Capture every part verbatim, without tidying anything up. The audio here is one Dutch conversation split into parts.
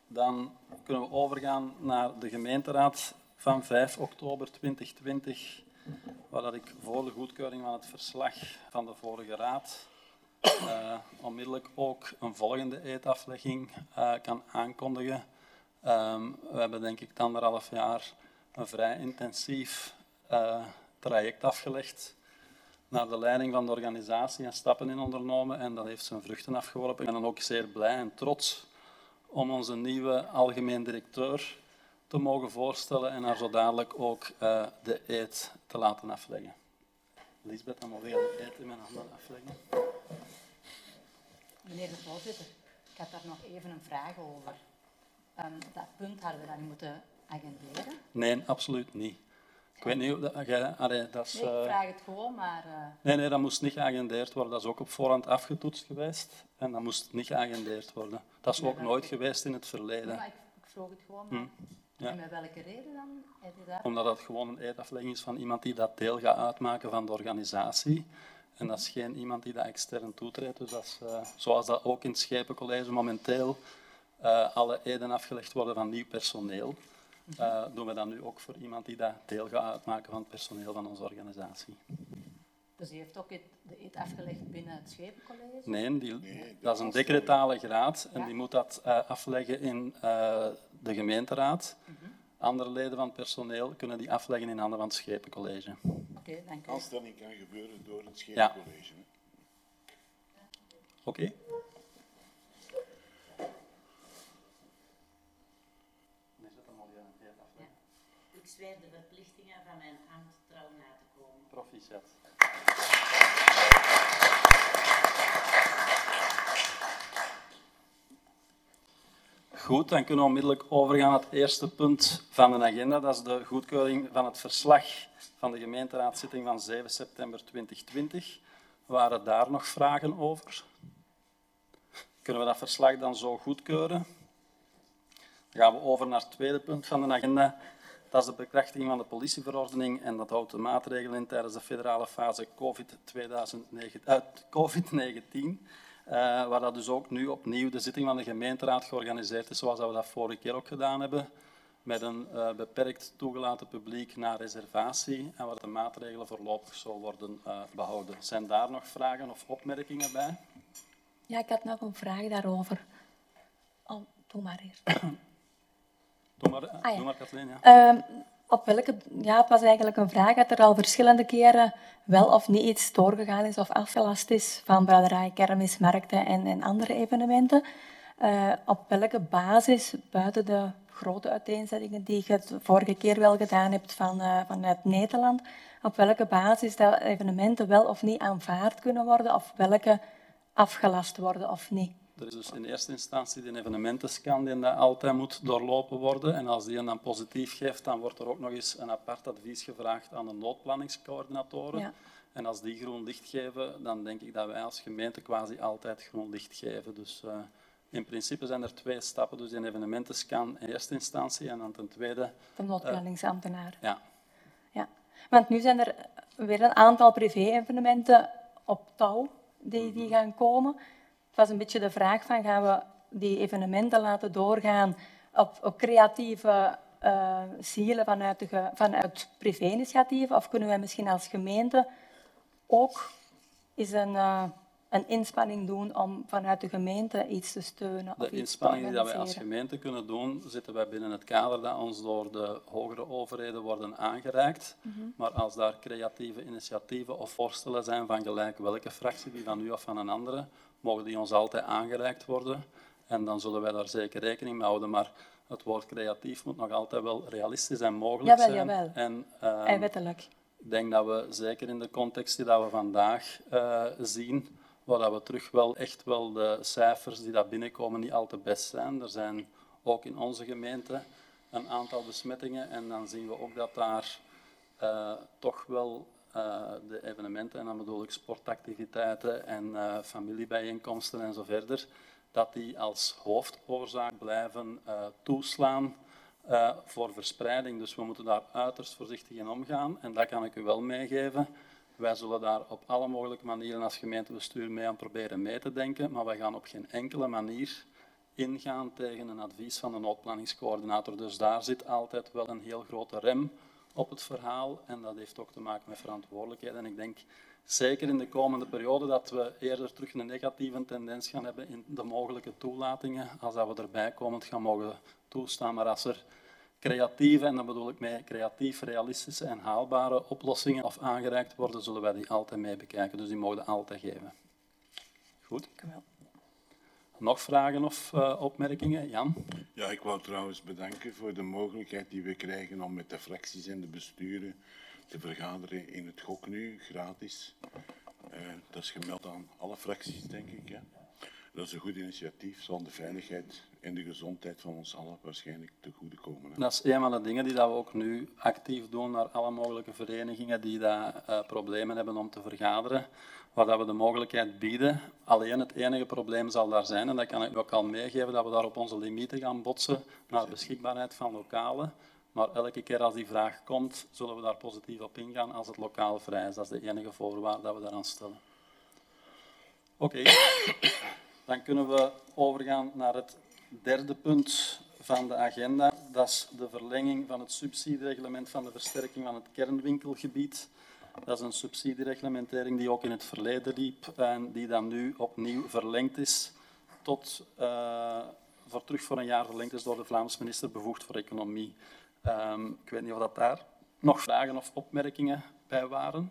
Dan kunnen we overgaan naar de gemeenteraad van vijf oktober tweeduizend twintig, waar dat ik voor de goedkeuring van het verslag van de vorige raad uh, onmiddellijk ook een volgende eetaflegging uh, kan aankondigen. Um, we hebben denk ik anderhalf jaar een vrij intensief uh, traject afgelegd naar de leiding van de organisatie en stappen in ondernomen en dat heeft zijn vruchten afgeworpen. Ik ben dan ook zeer blij en trots om onze nieuwe algemeen directeur te mogen voorstellen en haar zo dadelijk ook uh, de eed te laten afleggen. Lisbeth, dan mag ik de eed in mijn handen afleggen. Meneer de voorzitter, ik heb daar nog even een vraag over. Um, dat punt hadden we dan moeten agenderen? Nee, absoluut niet. Ik weet niet hoe dat... Jij, allee, dat is, uh... nee, ik vraag het gewoon, maar... Uh... Nee, nee, dat moest niet geagendeerd worden. Dat is ook op voorhand afgetoetst geweest en dat moest niet geagendeerd worden. Dat is nee, ook nooit geweest in het verleden. Nee, maar ik, ik vroeg het gewoon, maar... Hmm. Ja. En met welke reden dan? Heb je daar... Omdat dat gewoon een eetaflegging is van iemand die dat deel gaat uitmaken van de organisatie. En dat is geen iemand die dat extern toetreedt. Dus dat is, uh, zoals dat ook in het Schepencollege momenteel uh, alle eden afgelegd worden van nieuw personeel, uh, doen we dat nu ook voor iemand die dat deel gaat uitmaken van het personeel van onze organisatie. Dus die heeft ook het, de eed afgelegd binnen het Schepencollege? Nee, die, nee, dat is een decretale graad en ja? die moet dat uh, afleggen in uh, de gemeenteraad. Uh-huh. Andere leden van het personeel kunnen die afleggen in handen van het Schepencollege. Oké, okay, dank u. Als dat niet kan gebeuren door het Schepencollege. Ja. Oké. Okay. Ik zwijg de verplichtingen van mijn ambt trouw na te komen. Proficiat. Goed, dan kunnen we onmiddellijk overgaan naar het eerste punt van de agenda. Dat is de goedkeuring van het verslag van de gemeenteraadszitting van zeven september tweeduizend twintig. Waren daar nog vragen over? Kunnen we dat verslag dan zo goedkeuren? Dan gaan we over naar het tweede punt van de agenda. Dat is de bekrachtiging van de politieverordening en dat houdt de maatregelen in tijdens de federale fase covid negentien. Uh, waar dat dus ook nu opnieuw de zitting van de gemeenteraad georganiseerd is, zoals we dat vorige keer ook gedaan hebben, met een uh, beperkt toegelaten publiek na reservatie en waar de maatregelen voorlopig zo worden uh, behouden. Zijn daar nog vragen of opmerkingen bij? Ja, ik had nog een vraag daarover. Oh, doe maar eerst. Doe maar, ah, ja. doe maar Kathleen. Ja. Uh, op welke, ja, het was eigenlijk een vraag dat er al verschillende keren wel of niet iets doorgegaan is of afgelast is van braderij, kermismarkten en, en andere evenementen. Uh, op welke basis, buiten de grote uiteenzettingen die je de vorige keer wel gedaan hebt van, uh, vanuit Nederland, op welke basis dat evenementen wel of niet aanvaard kunnen worden of welke afgelast worden of niet? Er is dus in eerste instantie de evenementenscan die dat altijd moet doorlopen worden. En als die dan positief geeft, dan wordt er ook nog eens een apart advies gevraagd aan de noodplanningscoördinatoren. Ja. En als die groen licht geven, dan denk ik dat wij als gemeente quasi altijd groen licht geven. Dus uh, in principe zijn er twee stappen. Dus een evenementenscan in eerste instantie en dan ten tweede... De noodplanningsambtenaar. Uh, ja. ja. Want nu zijn er weer een aantal privé-evenementen op touw die, die gaan komen. Het was een beetje de vraag van, gaan we die evenementen laten doorgaan op, op creatieve uh, zielen vanuit, de, vanuit privé-initiatieven? Of kunnen wij misschien als gemeente ook eens een, uh, een inspanning doen om vanuit de gemeente iets te steunen? De of iets inspanningen die wij als gemeente kunnen doen, zitten wij binnen het kader dat ons door de hogere overheden worden aangereikt. Mm-hmm. Maar als daar creatieve initiatieven of voorstellen zijn van gelijk welke fractie, die van u of van een andere, mogen die ons altijd aangereikt worden. En dan zullen wij daar zeker rekening mee houden. Maar het woord creatief moet nog altijd wel realistisch en mogelijk jawel, zijn. Jawel. En, uh, en wettelijk. Ik denk dat we, zeker in de context die dat we vandaag uh, zien, waar dat we terug wel echt wel de cijfers die daar binnenkomen niet al te best zijn. Er zijn ook in onze gemeente een aantal besmettingen. En dan zien we ook dat daar uh, toch wel... Uh, de evenementen, en dan bedoel ik sportactiviteiten en uh, familiebijeenkomsten en zo verder, dat die als hoofdoorzaak blijven uh, toeslaan uh, voor verspreiding. Dus we moeten daar uiterst voorzichtig in omgaan en dat kan ik u wel meegeven. Wij zullen daar op alle mogelijke manieren als gemeentebestuur mee aan proberen mee te denken, maar wij gaan op geen enkele manier ingaan tegen een advies van de noodplanningscoördinator. Dus daar zit altijd wel een heel grote rem op het verhaal en dat heeft ook te maken met verantwoordelijkheid. En ik denk zeker in de komende periode dat we eerder terug een negatieve tendens gaan hebben in de mogelijke toelatingen, als dat we erbij komend gaan mogen toestaan. Maar als er creatieve, en dan bedoel ik mee creatief, realistische en haalbare oplossingen of aangereikt worden, zullen wij die altijd mee bekijken. Dus die mogen we altijd geven. Goed? Nog vragen of uh, opmerkingen? Jan? Ja, ik wou trouwens bedanken voor de mogelijkheid die we krijgen om met de fracties en de besturen te vergaderen in het G O C nu, gratis. Uh, dat is gemeld aan alle fracties, denk ik. Ja. Dat is een goed initiatief, zal de veiligheid en de gezondheid van ons allen waarschijnlijk te goede komen. Hè. Dat is een van de dingen die we ook nu actief doen naar alle mogelijke verenigingen die daar uh, problemen hebben om te vergaderen, waar dat we de mogelijkheid bieden. Alleen het enige probleem zal daar zijn, en dat kan ik ook al meegeven, dat we daar op onze limieten gaan botsen naar beschikbaarheid van lokalen. Maar elke keer als die vraag komt, zullen we daar positief op ingaan als het lokaal vrij is. Dat is de enige voorwaarde dat we daaraan stellen. Oké, okay. Dan kunnen we overgaan naar het derde punt van de agenda. Dat is de verlenging van het subsidiereglement van de versterking van het kernwinkelgebied. Dat is een subsidiereglementering die ook in het verleden liep en die dan nu opnieuw verlengd is tot, uh, voor terug voor een jaar verlengd is door de Vlaamse minister bevoegd voor Economie. Um, ik weet niet of dat daar nog vragen of opmerkingen bij waren.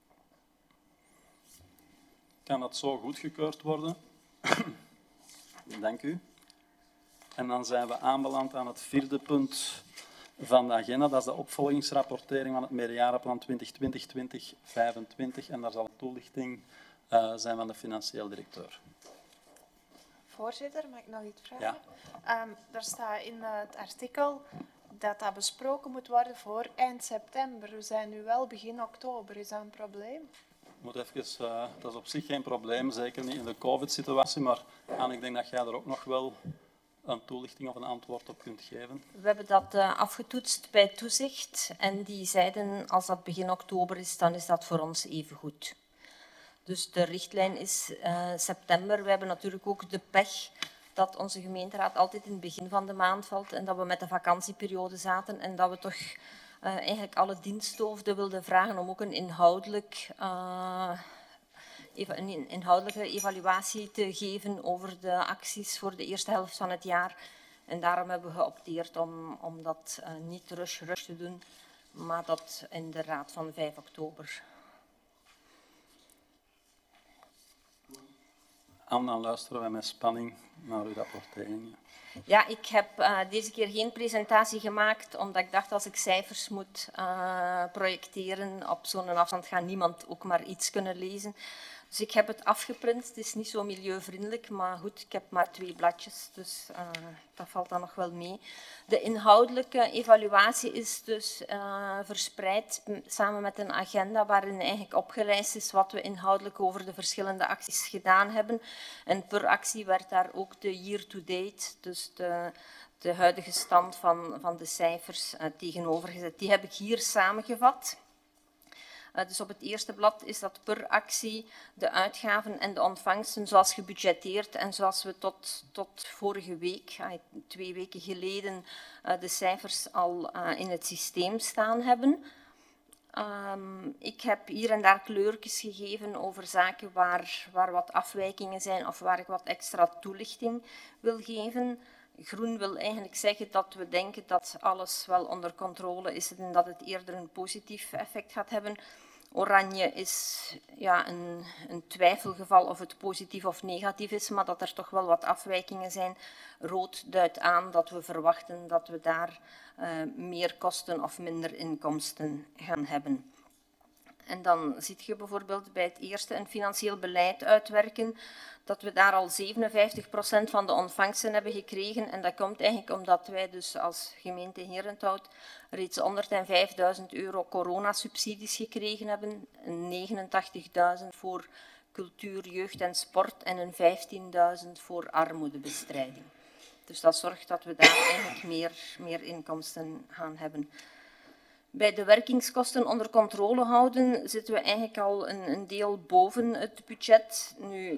Kan dat zo goedgekeurd worden? Dank u. En dan zijn we aanbeland aan het vierde punt van de agenda. Dat is de opvolgingsrapportering van het meerjarenplan twintig twintig tot twintig vijfentwintig. En daar zal een toelichting uh, zijn van de financieel directeur. Voorzitter, mag ik nog iets vragen? Ja. Um, er staat in het artikel dat dat besproken moet worden voor eind september. We zijn nu wel begin oktober. Is dat een probleem? Moet even, uh, dat is op zich geen probleem, zeker niet in de COVID-situatie. Maar Anne, ik denk dat jij er ook nog wel een toelichting of een antwoord op kunt geven. We hebben dat uh, afgetoetst bij toezicht en die zeiden als dat begin oktober is, dan is dat voor ons even goed. Dus de richtlijn is uh, september. We hebben natuurlijk ook de pech dat onze gemeenteraad altijd in het begin van de maand valt en dat we met de vakantieperiode zaten en dat we toch uh, eigenlijk alle diensthoofden wilden vragen om ook een, inhoudelijk, uh, een inhoudelijke evaluatie te geven over de acties voor de eerste helft van het jaar. En daarom hebben we geopteerd om, om dat uh, niet rush-rush te doen, maar dat in de raad van vijf oktober. Anne, dan luisteren wij met spanning naar uw rapportering. Ja, ik heb uh, deze keer geen presentatie gemaakt, omdat ik dacht als ik cijfers moet uh, projecteren op zo'n afstand gaat niemand ook maar iets kunnen lezen. Dus ik heb het afgeprint. Het is niet zo milieuvriendelijk, maar goed, ik heb maar twee bladjes, dus uh, dat valt dan nog wel mee. De inhoudelijke evaluatie is dus uh, verspreid samen met een agenda waarin eigenlijk opgelijst is wat we inhoudelijk over de verschillende acties gedaan hebben. En per actie werd daar ook de year-to-date, dus de, de huidige stand van, van de cijfers, uh, tegenover gezet. Die heb ik hier samengevat. Uh, dus op het eerste blad is dat per actie de uitgaven en de ontvangsten zoals gebudgeteerd en zoals we tot, tot vorige week, uh, twee weken geleden, uh, de cijfers al uh, in het systeem staan hebben. Um, ik heb hier en daar kleurtjes gegeven over zaken waar, waar wat afwijkingen zijn of waar ik wat extra toelichting wil geven. Groen wil eigenlijk zeggen dat we denken dat alles wel onder controle is en dat het eerder een positief effect gaat hebben. Oranje is ja, een, een twijfelgeval of het positief of negatief is, maar dat er toch wel wat afwijkingen zijn. Rood duidt aan dat we verwachten dat we daar uh, meer kosten of minder inkomsten gaan hebben. En dan zie je bijvoorbeeld bij het eerste een financieel beleid uitwerken, dat we daar al zevenenvijftig procent van de ontvangsten hebben gekregen. En dat komt eigenlijk omdat wij dus als gemeente Herenthout reeds honderdvijfduizend euro coronasubsidies gekregen hebben. negenentachtigduizend voor cultuur, jeugd en sport en een vijftienduizend voor armoedebestrijding. Dus dat zorgt dat we daar eigenlijk meer, meer inkomsten gaan hebben. Bij de werkingskosten onder controle houden zitten we eigenlijk al een, een deel boven het budget. Nu,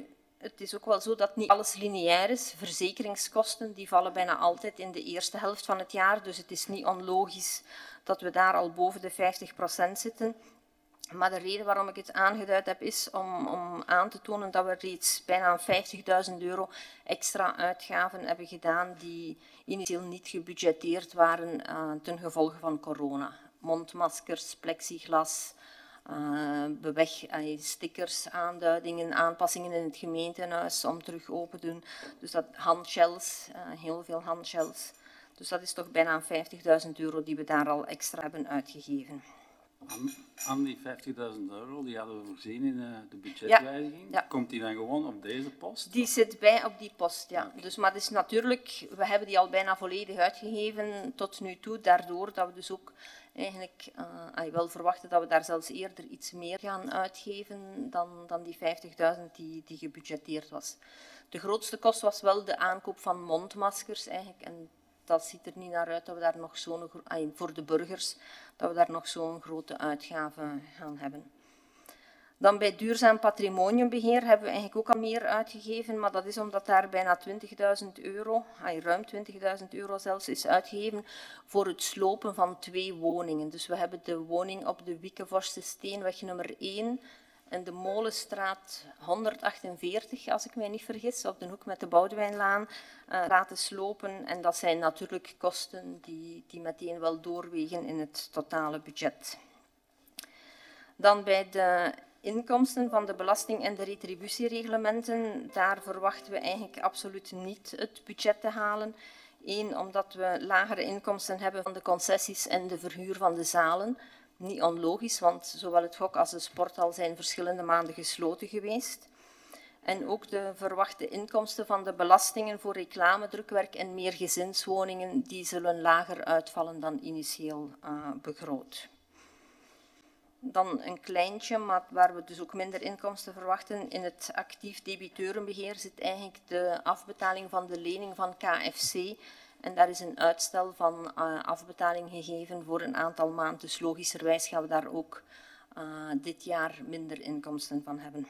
het is ook wel zo dat niet alles lineair is. Verzekeringskosten die vallen bijna altijd in de eerste helft van het jaar, dus het is niet onlogisch dat we daar al boven de vijftig procent zitten. Maar de reden waarom ik het aangeduid heb, is om, om aan te tonen dat we reeds bijna vijftigduizend euro extra uitgaven hebben gedaan die initieel niet gebudgeteerd waren uh, ten gevolge van corona. Mondmaskers, plexiglas, uh, beweg, uh, stickers, aanduidingen, aanpassingen in het gemeentehuis om terug open te doen. Dus dat handgels, uh, heel veel handgels. Dus dat is toch bijna vijftigduizend euro die we daar al extra hebben uitgegeven. Aan, aan die vijftigduizend euro, die hadden we voorzien in uh, de budgetwijziging. Ja, ja. Komt die dan gewoon op deze post? Die zit bij op die post, ja. Okay. Dus, maar het is natuurlijk, we hebben die al bijna volledig uitgegeven tot nu toe, daardoor dat we dus ook eigenlijk uh, wel verwachten dat we daar zelfs eerder iets meer gaan uitgeven dan, dan die vijftigduizend die, die gebudgeteerd was. De grootste kost was wel de aankoop van mondmaskers eigenlijk, en dat ziet er niet naar uit dat we daar nog zo'n, voor de burgers, dat we daar nog zo'n grote uitgave gaan hebben. Dan bij duurzaam patrimoniumbeheer hebben we eigenlijk ook al meer uitgegeven, maar dat is omdat daar bijna twintigduizend euro, ruim twintigduizend euro zelfs, is uitgegeven voor het slopen van twee woningen. Dus we hebben de woning op de Wiekevorste Steenweg nummer één en de Molenstraat honderdachtenveertig, als ik mij niet vergis, op de hoek met de Boudewijnlaan, uh, laten slopen. En dat zijn natuurlijk kosten die, die meteen wel doorwegen in het totale budget. Dan bij de inkomsten van de belasting- en de retributiereglementen, daar verwachten we eigenlijk absoluut niet het budget te halen. Eén, omdat we lagere inkomsten hebben van de concessies en de verhuur van de zalen. Niet onlogisch, want zowel het Gok als de Sporthal zijn verschillende maanden gesloten geweest. En ook de verwachte inkomsten van de belastingen voor reclamedrukwerk en meergezinswoningen, die zullen lager uitvallen dan initieel uh, begroot. Dan een kleintje, maar waar we dus ook minder inkomsten verwachten. In het actief debiteurenbeheer zit eigenlijk de afbetaling van de lening van K F C. En daar is een uitstel van uh, afbetaling gegeven voor een aantal maanden. Dus logischerwijs gaan we daar ook uh, dit jaar minder inkomsten van hebben.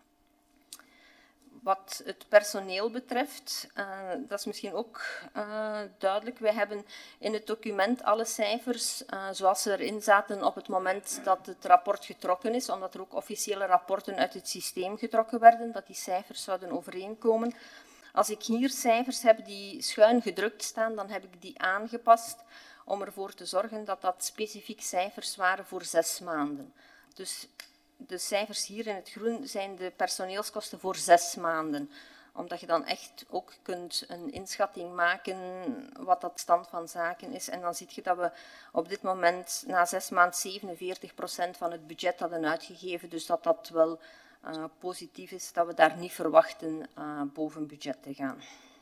Wat het personeel betreft, uh, dat is misschien ook uh, duidelijk. Wij hebben in het document alle cijfers uh, zoals ze erin zaten op het moment dat het rapport getrokken is, omdat er ook officiële rapporten uit het systeem getrokken werden, dat die cijfers zouden overeenkomen. Als ik hier cijfers heb die schuin gedrukt staan, dan heb ik die aangepast om ervoor te zorgen dat dat specifiek cijfers waren voor zes maanden. Dus de cijfers hier in het groen zijn de personeelskosten voor zes maanden. Omdat je dan echt ook kunt een inschatting maken wat dat stand van zaken is. En dan zie je dat we op dit moment na zes maanden zevenenveertig procent van het budget hadden uitgegeven. Dus dat dat wel uh, positief is, dat we daar niet verwachten uh, boven budget te gaan.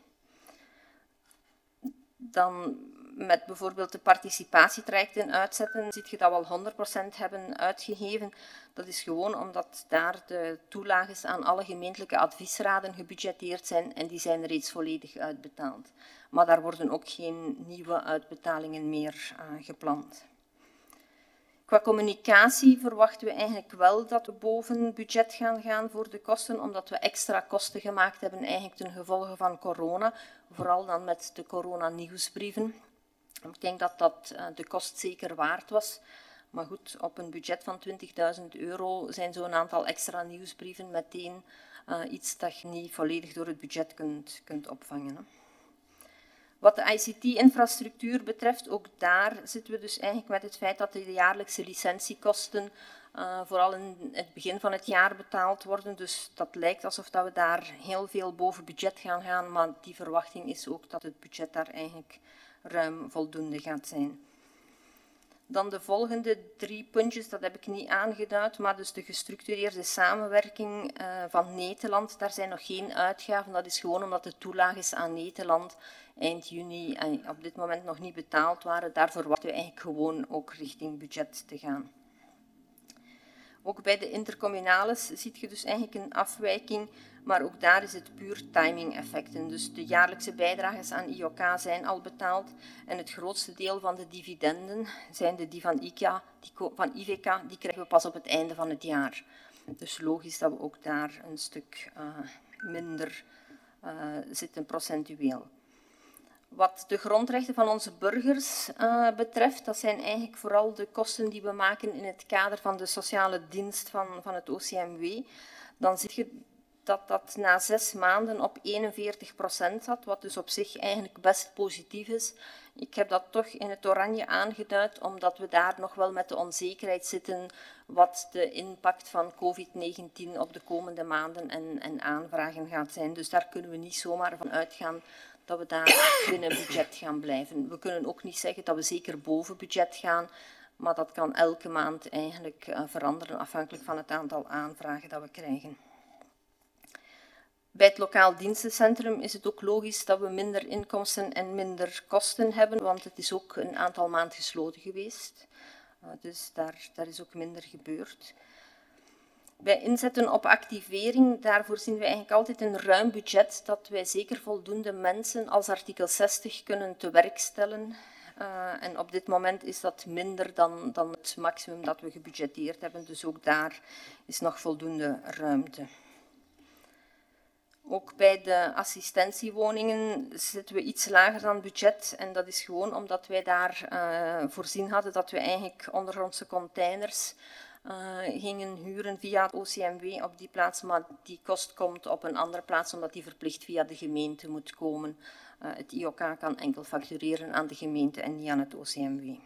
Dan met bijvoorbeeld de participatietrajecten uitzetten, zie je dat we al honderd procent hebben uitgegeven. Dat is gewoon omdat daar de toelages aan alle gemeentelijke adviesraden gebudgeteerd zijn en die zijn reeds volledig uitbetaald. Maar daar worden ook geen nieuwe uitbetalingen meer uh, gepland. Qua communicatie verwachten we eigenlijk wel dat we boven budget gaan gaan voor de kosten, omdat we extra kosten gemaakt hebben eigenlijk ten gevolge van corona, vooral dan met de corona-nieuwsbrieven. Ik denk dat dat de kost zeker waard was. Maar goed, op een budget van twintigduizend euro zijn zo'n aantal extra nieuwsbrieven meteen uh, iets dat je niet volledig door het budget kunt, kunt opvangen. Hè. Wat de I C T-infrastructuur betreft, ook daar zitten we dus eigenlijk met het feit dat de jaarlijkse licentiekosten uh, vooral in het begin van het jaar betaald worden. Dus dat lijkt alsof dat we daar heel veel boven budget gaan gaan, maar die verwachting is ook dat het budget daar eigenlijk ruim voldoende gaat zijn. Dan de volgende drie puntjes, dat heb ik niet aangeduid, maar dus de gestructureerde samenwerking uh, van Nederland, daar zijn nog geen uitgaven. Dat is gewoon omdat de toelages aan Nederland eind juni uh, op dit moment nog niet betaald waren. Daar verwachten we eigenlijk gewoon ook richting budget te gaan. Ook bij de intercommunales zie je dus eigenlijk een afwijking, maar ook daar is het puur timing effecten. Dus de jaarlijkse bijdrages aan I O K zijn al betaald en het grootste deel van de dividenden zijn de die van, I K A, die van I V K, die krijgen we pas op het einde van het jaar. Dus logisch dat we ook daar een stuk uh, minder uh, zitten procentueel. Wat de grondrechten van onze burgers uh, betreft, dat zijn eigenlijk vooral de kosten die we maken in het kader van de sociale dienst van, van het O C M W. Dan zie je dat dat na zes maanden op eenenveertig procent zat, wat dus op zich eigenlijk best positief is. Ik heb dat toch in het oranje aangeduid, omdat we daar nog wel met de onzekerheid zitten wat de impact van covid negentien op de komende maanden en, en aanvragen gaat zijn. Dus daar kunnen we niet zomaar van uitgaan dat we daar binnen budget gaan blijven. We kunnen ook niet zeggen dat we zeker boven budget gaan, maar dat kan elke maand eigenlijk uh, veranderen afhankelijk van het aantal aanvragen dat we krijgen. Bij het lokaal dienstencentrum is het ook logisch dat we minder inkomsten en minder kosten hebben, want het is ook een aantal maanden gesloten geweest. Uh, dus daar, daar is ook minder gebeurd. Bij inzetten op activering, daarvoor zien we eigenlijk altijd een ruim budget dat wij zeker voldoende mensen als artikel zestig kunnen te werk stellen. Uh, en op dit moment is dat minder dan, dan het maximum dat we gebudgeteerd hebben, dus ook daar is nog voldoende ruimte. Ook bij de assistentiewoningen zitten we iets lager dan budget en dat is gewoon omdat wij daar uh, voorzien hadden dat we eigenlijk ondergrondse containers uh, gingen huren via het O C M W op die plaats, maar die kost komt op een andere plaats omdat die verplicht via de gemeente moet komen. Uh, het I O K kan enkel factureren aan de gemeente en niet aan het O C M W.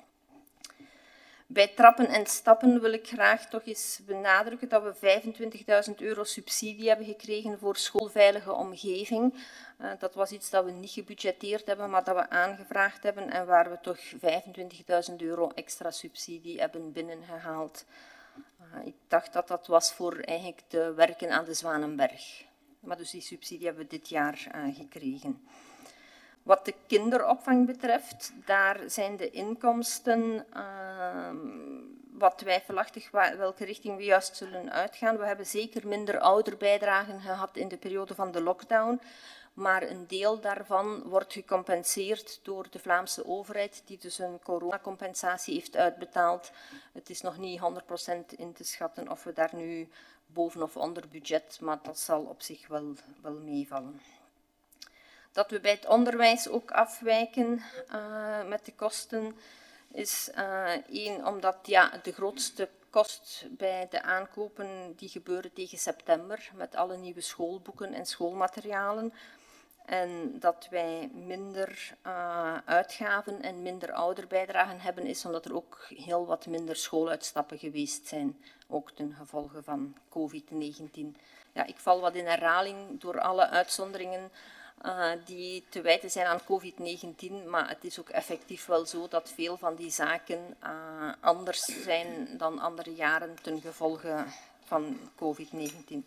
Bij trappen en stappen wil ik graag toch eens benadrukken dat we vijfentwintigduizend euro subsidie hebben gekregen voor schoolveilige omgeving. Uh, dat was iets dat we niet gebudgeteerd hebben, maar dat we aangevraagd hebben en waar we toch vijfentwintigduizend euro extra subsidie hebben binnengehaald. Uh, ik dacht dat dat was voor eigenlijk de werken aan de Zwanenberg. Maar dus die subsidie hebben we dit jaar uh, gekregen. Wat de kinderopvang betreft, daar zijn de inkomsten uh, wat twijfelachtig welke richting we juist zullen uitgaan. We hebben zeker minder ouderbijdragen gehad in de periode van de lockdown, maar een deel daarvan wordt gecompenseerd door de Vlaamse overheid, die dus een coronacompensatie heeft uitbetaald. Het is nog niet honderd procent in te schatten of we daar nu boven of onder budget, maar dat zal op zich wel, wel meevallen. Dat we bij het onderwijs ook afwijken uh, met de kosten is uh, één, omdat ja, de grootste kost bij de aankopen die gebeuren tegen september met alle nieuwe schoolboeken en schoolmaterialen. En dat wij minder uh, uitgaven en minder ouderbijdragen hebben is omdat er ook heel wat minder schooluitstappen geweest zijn, ook ten gevolge van covid negentien. Ja, ik val wat in herhaling door alle uitzonderingen Uh, die te wijten zijn aan covid negentien, maar het is ook effectief wel zo dat veel van die zaken uh, anders zijn dan andere jaren ten gevolge van covid negentien.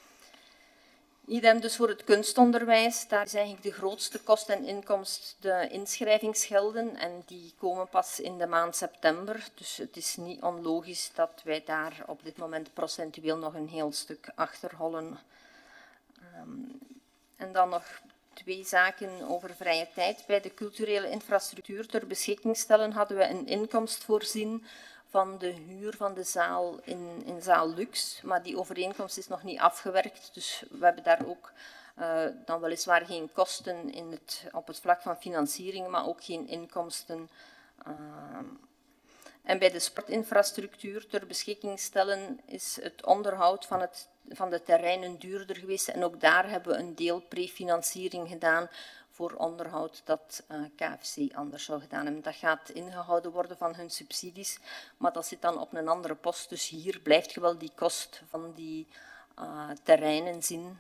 Idem dus voor het kunstonderwijs, daar is eigenlijk de grootste kost en inkomst de inschrijvingsgelden en die komen pas in de maand september, dus het is niet onlogisch dat wij daar op dit moment procentueel nog een heel stuk achterhollen. Um, En dan nog twee zaken over vrije tijd. Bij de culturele infrastructuur ter beschikking stellen hadden we een inkomst voorzien van de huur van de zaal in, in zaal Lux. Maar die overeenkomst is nog niet afgewerkt, dus we hebben daar ook uh, dan weliswaar geen kosten in het, op het vlak van financiering, maar ook geen inkomsten. Uh, en bij de sportinfrastructuur ter beschikking stellen is het onderhoud van het van de terreinen duurder geweest en ook daar hebben we een deel prefinanciering gedaan voor onderhoud dat uh, K F C anders zou gedaan hebben. Dat gaat ingehouden worden van hun subsidies, maar dat zit dan op een andere post. Dus hier blijft je wel die kost van die uh, terreinen zien.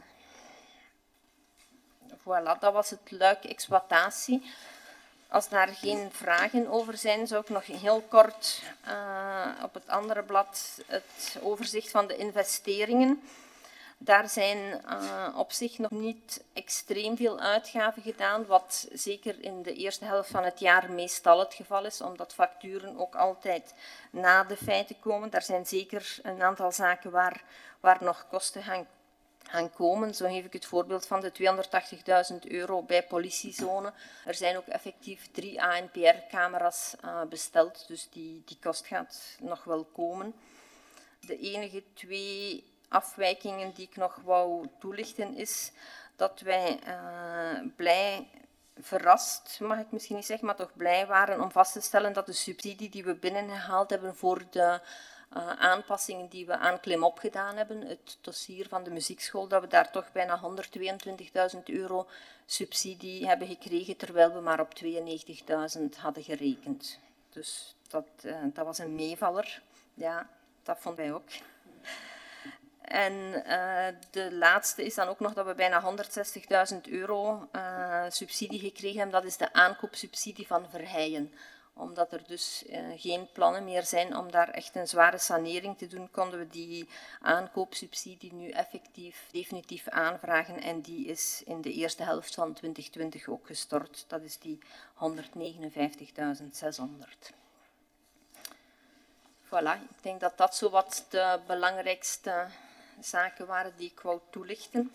Voilà, dat was het luik exploitatie. Als daar geen vragen over zijn, zou ik nog heel kort uh, op het andere blad het overzicht van de investeringen. Daar zijn uh, op zich nog niet extreem veel uitgaven gedaan, wat zeker in de eerste helft van het jaar meestal het geval is, omdat facturen ook altijd na de feiten komen. Daar zijn zeker een aantal zaken waar, waar nog kosten gaan gaan komen. Zo geef ik het voorbeeld van de tweehonderdtachtigduizend euro bij politiezone. Er zijn ook effectief drie A N P R-camera's uh, besteld, dus die, die kost gaat nog wel komen. De enige twee afwijkingen die ik nog wou toelichten is dat wij uh, blij, verrast, mag ik misschien niet zeggen, maar toch blij waren om vast te stellen dat de subsidie die we binnengehaald hebben voor de uh, aanpassingen die we aan Klimop gedaan hebben, het dossier van de muziekschool, dat we daar toch bijna honderdtweeëntwintigduizend euro subsidie hebben gekregen, terwijl we maar op tweeënnegentigduizend hadden gerekend. Dus dat, uh, dat was een meevaller. Ja, dat vonden wij ook. En uh, de laatste is dan ook nog dat we bijna honderdzestigduizend euro uh, subsidie gekregen hebben. Dat is de aankoopsubsidie van Verheyen. Omdat er dus uh, geen plannen meer zijn om daar echt een zware sanering te doen, konden we die aankoopsubsidie nu effectief, definitief aanvragen. En die is in de eerste helft van twintig twintig ook gestort. Dat is die honderdnegenenvijftigduizend zeshonderd. Voilà, ik denk dat dat zo wat de belangrijkste zaken waren die ik wou toelichten.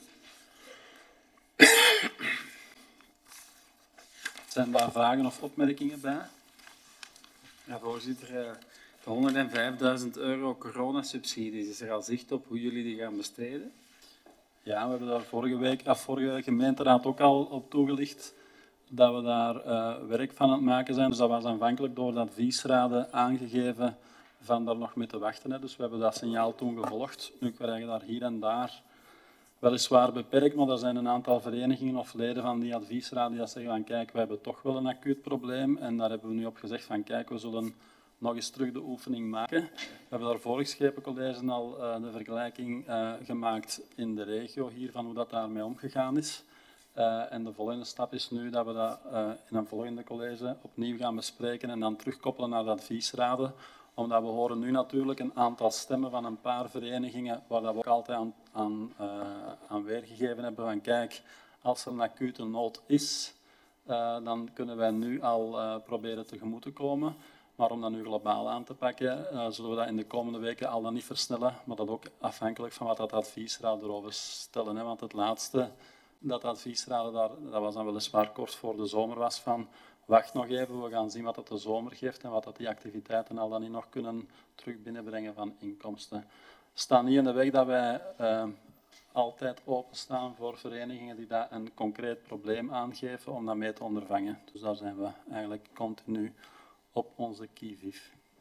Zijn daar vragen of opmerkingen bij? Ja, voorzitter, de honderdvijfduizend euro coronasubsidies, is er al zicht op hoe jullie die gaan besteden? Ja, we hebben daar vorige week, af vorige gemeenteraad ook al op toegelicht dat we daar uh, werk van aan het maken zijn. Dus dat was aanvankelijk door de adviesraden aangegeven van daar nog mee te wachten. Hè. Dus we hebben dat signaal toen gevolgd. Nu krijgen we daar hier en daar weliswaar beperkt, maar er zijn een aantal verenigingen of leden van die adviesraad die dat zeggen van kijk, we hebben toch wel een acuut probleem. En daar hebben we nu op gezegd van kijk, we zullen nog eens terug de oefening maken. We hebben daar vorig schepencollege al uh, de vergelijking uh, gemaakt in de regio hier van hoe dat daarmee omgegaan is. Uh, en de volgende stap is nu dat we dat uh, in een volgende college opnieuw gaan bespreken en dan terugkoppelen naar de adviesraden. Omdat we horen nu natuurlijk een aantal stemmen van een paar verenigingen waar dat we ook altijd aan, aan, uh, aan weergegeven hebben van kijk, als er een acute nood is, uh, dan kunnen wij nu al uh, proberen tegemoet te komen. Maar om dat nu globaal aan te pakken, uh, zullen we dat in de komende weken al dan niet versnellen, maar dat ook afhankelijk van wat dat adviesraad erover stellen. Hè? Want het laatste dat de adviesraad daar, dat was dan weliswaar kort voor de zomer was van wacht nog even, we gaan zien wat dat de zomer geeft en wat dat die activiteiten al dan niet nog kunnen terug binnenbrengen van inkomsten. We staan niet in de weg dat wij uh, altijd openstaan voor verenigingen die daar een concreet probleem aangeven om dat mee te ondervangen. Dus daar zijn we eigenlijk continu op onze qui-vive.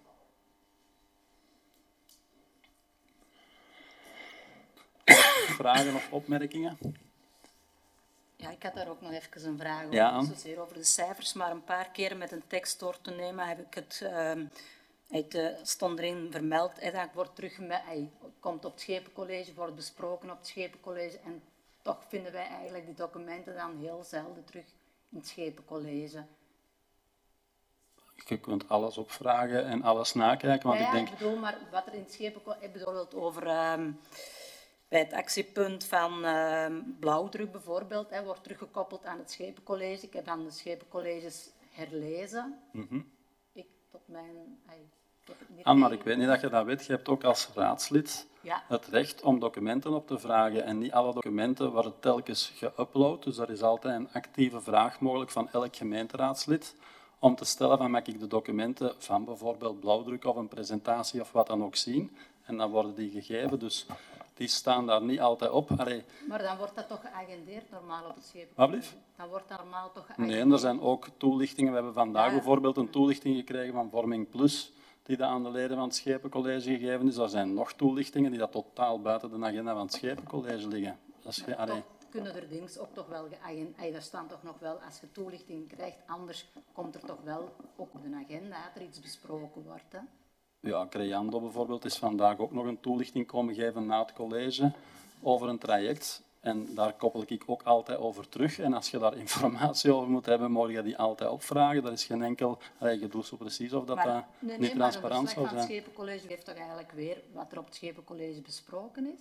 Vragen of opmerkingen? Ja, ik had daar ook nog even een vraag over. Ja. Niet zozeer over de cijfers, maar een paar keer met een tekst door te nemen heb ik het... Uh, het uh, stond erin vermeld, hè, dat wordt terug met, hij komt op het Schepencollege, wordt besproken op het Schepencollege en toch vinden wij eigenlijk die documenten dan heel zelden terug in het Schepencollege. Je kunt alles opvragen en alles nakijken, want ja, ik denk... ik bedoel, maar wat er in het Schepencollege, bijvoorbeeld over... Uh, bij het actiepunt van uh, blauwdruk bijvoorbeeld, hè, wordt teruggekoppeld aan het Schepencollege. Ik heb dan de Schepencolleges herlezen. Mm-hmm. Ik tot mijn... Ay, tot het Anne, maar ik weet niet dat je dat weet. Je hebt ook als raadslid ja. het recht om documenten op te vragen. En niet alle documenten worden telkens geüpload. Dus er is altijd een actieve vraag mogelijk van elk gemeenteraadslid om te stellen van mag ik de documenten van bijvoorbeeld blauwdruk of een presentatie of wat dan ook zien. En dan worden die gegeven. Dus die staan daar niet altijd op. Allee. Maar dan wordt dat toch geagendeerd normaal op het Schepencollege? Wat blieft? Dan wordt dat normaal toch geagendeerd? Nee, er zijn ook toelichtingen. We hebben vandaag ja. bijvoorbeeld een toelichting gekregen van Vorming Plus, die dat aan de leden van het Schepencollege gegeven is. Er zijn nog toelichtingen die dat totaal buiten de agenda van het Schepencollege liggen. Dat is, maar toch kunnen er dingen ook toch wel geagendeerd. Er staan toch nog wel, als je toelichting krijgt, anders komt er toch wel ook op de agenda dat er iets besproken wordt. Hè? Ja, Creando bijvoorbeeld is vandaag ook nog een toelichting komen geven na het college over een traject. En daar koppel ik ook altijd over terug. En als je daar informatie over moet hebben, mag je die altijd opvragen. Dat is geen enkel... Allee, je doet zo precies of dat, maar, dat nee, niet nee, transparant zou zijn. Maar een verslag van het Schepencollege geeft toch eigenlijk weer wat er op het Schepencollege besproken is?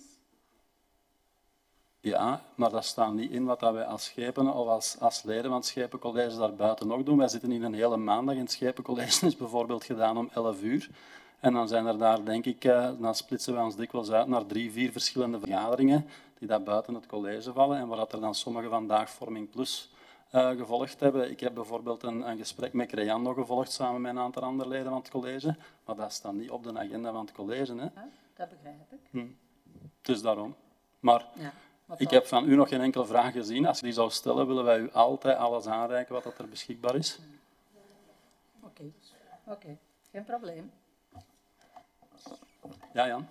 Ja, maar dat staat niet in wat wij als schepen of als, als leden van het Schepencollege daar buiten nog doen. Wij zitten in een hele maandag in het Schepencollege, is bijvoorbeeld gedaan om elf uur. En dan zijn er daar, denk ik, dan splitsen wij ons dikwijls uit naar drie, vier verschillende vergaderingen die daar buiten het college vallen en waar dat er dan sommige vandaag Vorming Plus uh, gevolgd hebben. Ik heb bijvoorbeeld een, een gesprek met Creando gevolgd samen met een aantal andere leden van het college, maar dat staat niet op de agenda van het college. Hè? Ja, dat begrijp ik. Hm. Het is daarom. Maar Ja, wat ik dan? heb van u nog geen enkele vraag gezien. Als je die zou stellen, willen wij u altijd alles aanreiken wat er beschikbaar is. Oké, oké, geen probleem. Ja, Jan?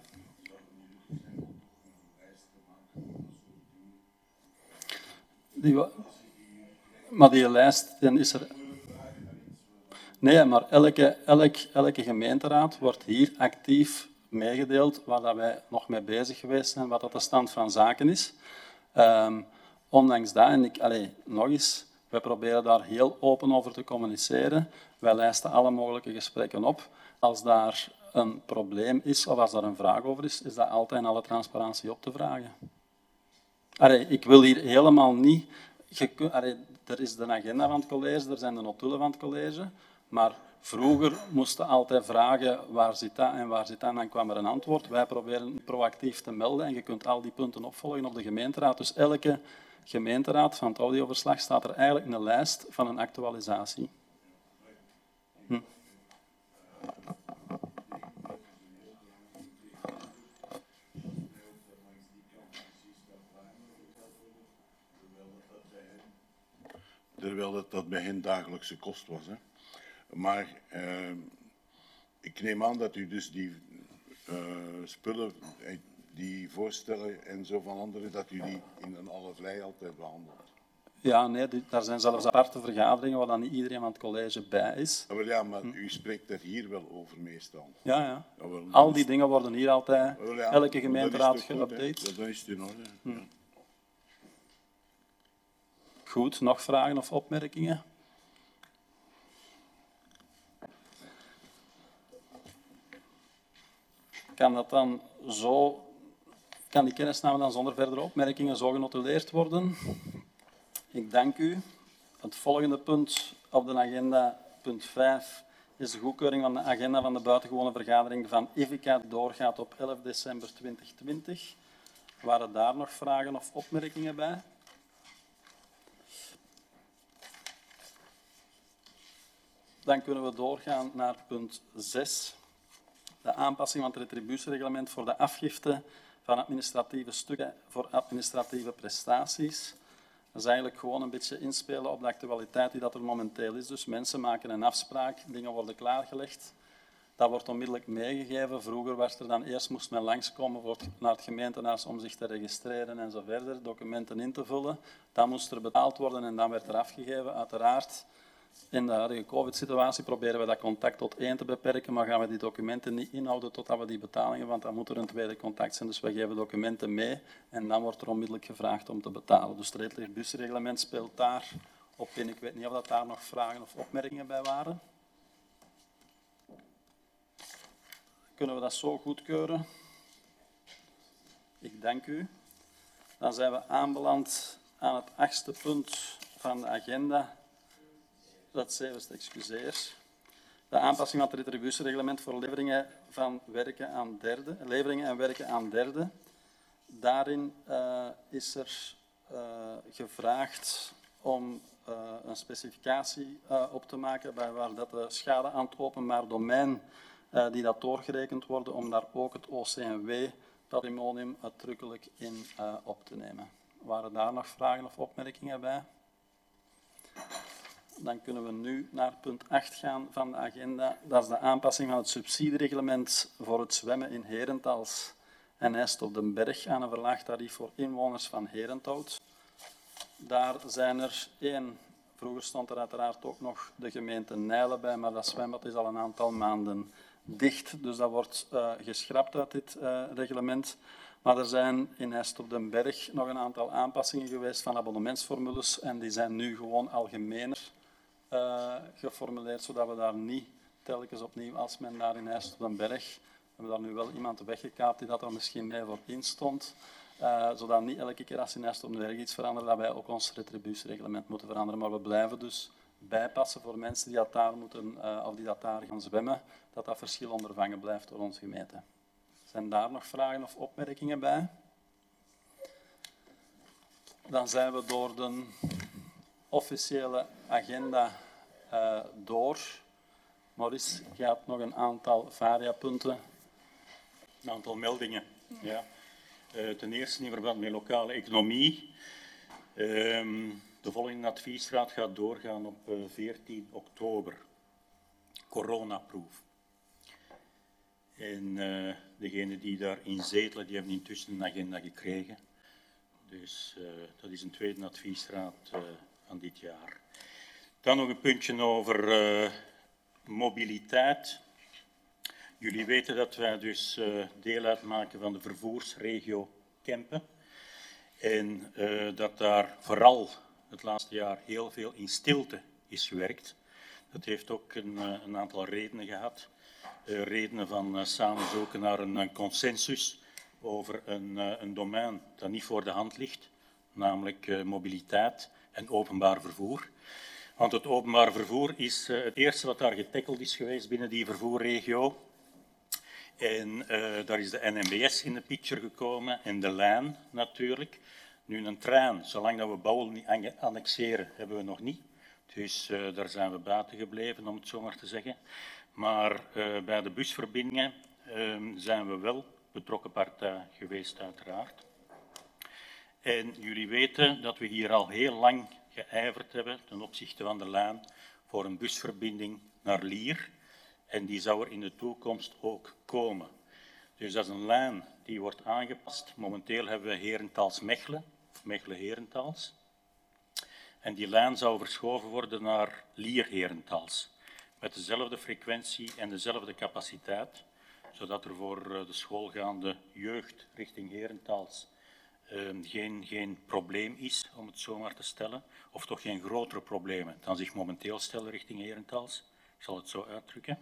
Die wa- maar die lijst dan is er... Nee, maar elke, elk, elke gemeenteraad wordt hier actief meegedeeld waar dat wij nog mee bezig geweest zijn, wat dat de stand van zaken is. Um, ondanks dat, en ik, allez, nog eens, wij proberen daar heel open over te communiceren. Wij lijsten alle mogelijke gesprekken op. Als daar een probleem is of als daar een vraag over is, is dat altijd in alle transparantie op te vragen. Allee, ik wil hier helemaal niet... Je, allee, er is de agenda van het college, er zijn de notulen van het college, maar vroeger moesten altijd vragen waar zit dat en waar zit dat en dan kwam er een antwoord. Wij proberen proactief te melden en je kunt al die punten opvolgen op de gemeenteraad. Dus elke gemeenteraad van het audioverslag staat er eigenlijk een lijst van een actualisatie. Hm. Terwijl het dat bij hen dagelijkse kost was. Hè. Maar uh, ik neem aan dat u dus die uh, spullen, die voorstellen en zo van anderen, dat u die in een alle vlei altijd behandelt. Ja, nee, die, daar zijn zelfs aparte vergaderingen waar dan niet iedereen van het college bij is. Ja, maar, ja, maar u spreekt er hier wel over meestal. Ja, ja. Ja, wel, Al die dingen worden hier altijd, wel, ja, elke gemeenteraad dat is toch goed, hè. geüpdate. Dat is het in orde. Hm. Ja. Goed, nog vragen of opmerkingen? Kan dat dan zo, kan die kennisname dan zonder verdere opmerkingen zo genotuleerd worden? Ik dank u. Het volgende punt op de agenda, punt vijf, is de goedkeuring van de agenda van de buitengewone vergadering van I V I C A, die doorgaat op elf december tweeduizend twintig. Waren daar nog vragen of opmerkingen bij? Dan kunnen we doorgaan naar punt zes. De aanpassing van het retributiereglement voor de afgifte van administratieve stukken voor administratieve prestaties. Dat is eigenlijk gewoon een beetje inspelen op de actualiteit die dat er momenteel is. Dus mensen maken een afspraak, dingen worden klaargelegd. Dat wordt onmiddellijk meegegeven. Vroeger was er dan eerst moest men langskomen voor naar het gemeentehuis om zich te registreren en zo verder, documenten in te vullen. Dan moest er betaald worden en dan werd er afgegeven. Uiteraard, in de huidige COVID-situatie proberen we dat contact tot één te beperken, maar gaan we die documenten niet inhouden totdat we die betalingen, want dan moet er een tweede contact zijn. Dus we geven documenten mee en dan wordt er onmiddellijk gevraagd om te betalen. Dus het retributiereglement speelt daar op in. Ik weet niet of dat daar nog vragen of opmerkingen bij waren. Kunnen we dat zo goedkeuren? Ik dank u. Dan zijn we aanbeland aan het achtste punt van de agenda. Dat zevende, excuseer. De aanpassing van het retributiereglement voor leveringen, van werken aan derden, leveringen en werken aan derden. Daarin uh, is er uh, gevraagd om uh, een specificatie uh, op te maken bij waar dat de schade aan het openbaar domein uh, die dat doorgerekend worden, om daar ook het O C M W-patrimonium uitdrukkelijk in uh, op te nemen. Waren daar nog vragen of opmerkingen bij? Dan kunnen we nu naar punt acht gaan van de agenda. Dat is de aanpassing van het subsidiereglement voor het zwemmen in Herentals en Heist op den Berg aan een verlaagd tarief voor inwoners van Herenthout. Daar zijn er één, vroeger stond er uiteraard ook nog de gemeente Nijlen bij, maar dat zwembad is al een aantal maanden dicht, dus dat wordt uh, geschrapt uit dit uh, reglement. Maar er zijn in Heist op den Berg nog een aantal aanpassingen geweest van abonnementsformules en die zijn nu gewoon algemener Uh, geformuleerd, zodat we daar niet telkens opnieuw, als men daar in Heist op den Berg, we hebben daar nu wel iemand weggekaapt die dat er misschien mee voor in stond, uh, zodat niet elke keer als in Heist op den Berg iets verandert, dat wij ook ons retributiereglement moeten veranderen. Maar we blijven dus bijpassen voor mensen die dat daar moeten, uh, of die dat daar gaan zwemmen, dat dat verschil ondervangen blijft door onze gemeente. Zijn daar nog vragen of opmerkingen bij? Dan zijn we door de officiële agenda uh, door. Maurice, je had nog een aantal variapunten. Een aantal meldingen. Ja. Uh, ten eerste in verband met lokale economie. Uh, de volgende adviesraad gaat doorgaan op uh, veertien oktober. Coronaproof. En uh, degenen die daarin zetelen, die hebben intussen een agenda gekregen. Dus uh, dat is een tweede adviesraad uh, van dit jaar. Dan nog een puntje over uh, mobiliteit. Jullie weten dat wij dus uh, deel uitmaken van de vervoersregio Kempen. En uh, dat daar vooral het laatste jaar heel veel in stilte is gewerkt. Dat heeft ook een, uh, een aantal redenen gehad. Uh, redenen van uh, samenzoeken naar een, een consensus over een, uh, een domein dat niet voor de hand ligt, namelijk uh, mobiliteit en openbaar vervoer. Want het openbaar vervoer is uh, het eerste wat daar getackeld is geweest binnen die vervoerregio. En uh, daar is de N M B S in de picture gekomen en de lijn natuurlijk. Nu een trein, zolang dat we Bouwel niet annexeren, hebben we nog niet. Dus uh, daar zijn we buiten gebleven, om het zo maar te zeggen. Maar uh, bij de busverbindingen uh, zijn we wel betrokken partij geweest, uiteraard. En jullie weten dat we hier al heel lang geijverd hebben ten opzichte van de lijn voor een busverbinding naar Lier. En die zou er in de toekomst ook komen. Dus dat is een lijn die wordt aangepast. Momenteel hebben we Herentals-Mechelen, of Mechelen-Herentals. En die lijn zou verschoven worden naar Lier-Herentals. Met dezelfde frequentie en dezelfde capaciteit. Zodat er voor de schoolgaande jeugd richting Herentals uh, geen, geen probleem is, om het zo maar te stellen. Of toch geen grotere problemen dan zich momenteel stellen richting Herentals. Ik zal het zo uitdrukken.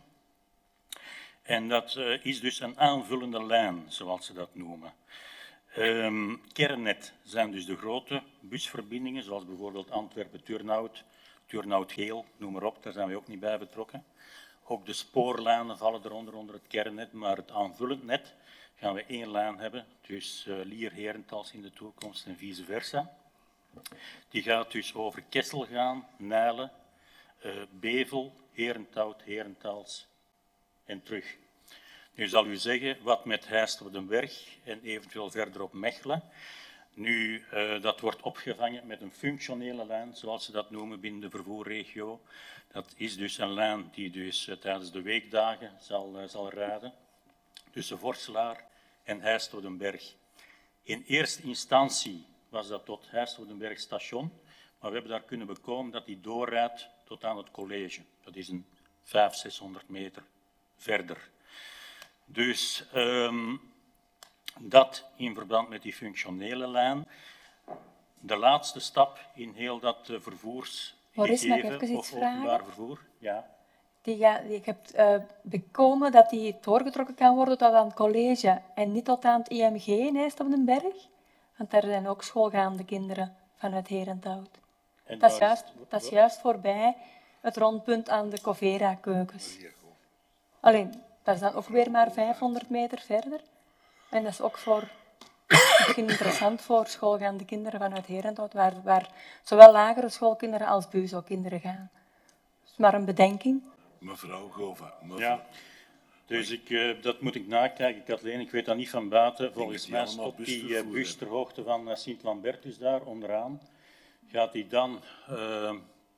En dat uh, is dus een aanvullende lijn, zoals ze dat noemen. Um, kernnet zijn dus de grote busverbindingen, zoals bijvoorbeeld Antwerpen-Turnhout, Turnhout-Geel, noem maar op, daar zijn we ook niet bij betrokken. Ook de spoorlijnen vallen eronder onder het kernnet, maar het aanvullend net gaan we één lijn hebben, dus uh, Lier-Herentals in de toekomst en vice versa. Die gaat dus over Kessel gaan, Nijlen, uh, Bevel, Herenthout, Herentals en terug. Nu zal u zeggen, wat met Heist op den Berg en eventueel verder op Mechelen. Nu, uh, dat wordt opgevangen met een functionele lijn, zoals ze dat noemen binnen de vervoerregio. Dat is dus een lijn die dus uh, tijdens de weekdagen zal, uh, zal rijden, tussen Vorselaar en Heist op den Berg. In eerste instantie was dat tot Heist op den Berg station, maar we hebben daar kunnen bekomen dat die doorrijdt tot aan het college. Dat is een vijfhonderd, zeshonderd meter verder. Dus um, dat in verband met die functionele lijn. De laatste stap in heel dat uh, vervoersgegeven of openbaar vervoer. Ja. Die ga, die, ik heb uh, bekomen dat die doorgetrokken kan worden tot aan het college en niet tot aan het I M G in Heist op den Berg. Want daar zijn ook schoolgaande kinderen vanuit Herenthout. Dat is, juist, dat is juist voorbij het rondpunt aan de Covera-keukens. Alleen, dat is dan ook weer maar vijfhonderd meter verder. En dat is ook voor, misschien interessant voor schoolgaande kinderen vanuit Herenthout, waar, waar zowel lagere schoolkinderen als B U S O-kinderen gaan. Dat is maar een bedenking. Mevrouw Gova. Mevrouw. Ja, dus ik, uh, dat moet ik nakijken, Kathleen. Ik weet dat niet van buiten. Volgens mij stopt die uh, bus ter hoogte van uh, Sint-Lambertus daar onderaan. Gaat die dan uh,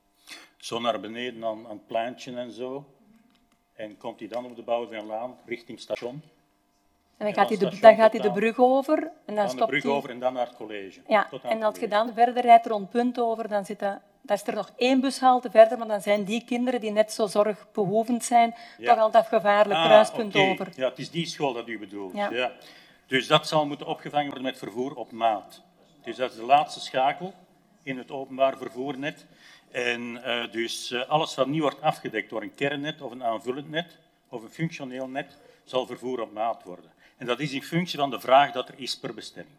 zo naar beneden aan, aan het pleintje en zo. En komt hij dan op de Bouwdenlaan richting station. En dan gaat hij de, dan gaat hij de brug over. En dan, dan stopt de brug hij... over en dan naar het college. Ja, tot aan en het als je college. dan verder rijdt rond punt over, dan, zit dat, dan is er nog één bushalte verder, maar dan zijn die kinderen die net zo zorgbehoevend zijn, Ja. toch al dat gevaarlijk Ah, kruispunt okay. over. Ja, het is die school dat u bedoelt. Ja. Ja. Dus dat zal moeten opgevangen worden met vervoer op maat. Dus dat is de laatste schakel in het openbaar vervoernet. En uh, dus uh, alles wat niet wordt afgedekt door een kernnet of een aanvullend net of een functioneel net, zal vervoer op maat worden. En dat is in functie van de vraag dat er is per bestemming.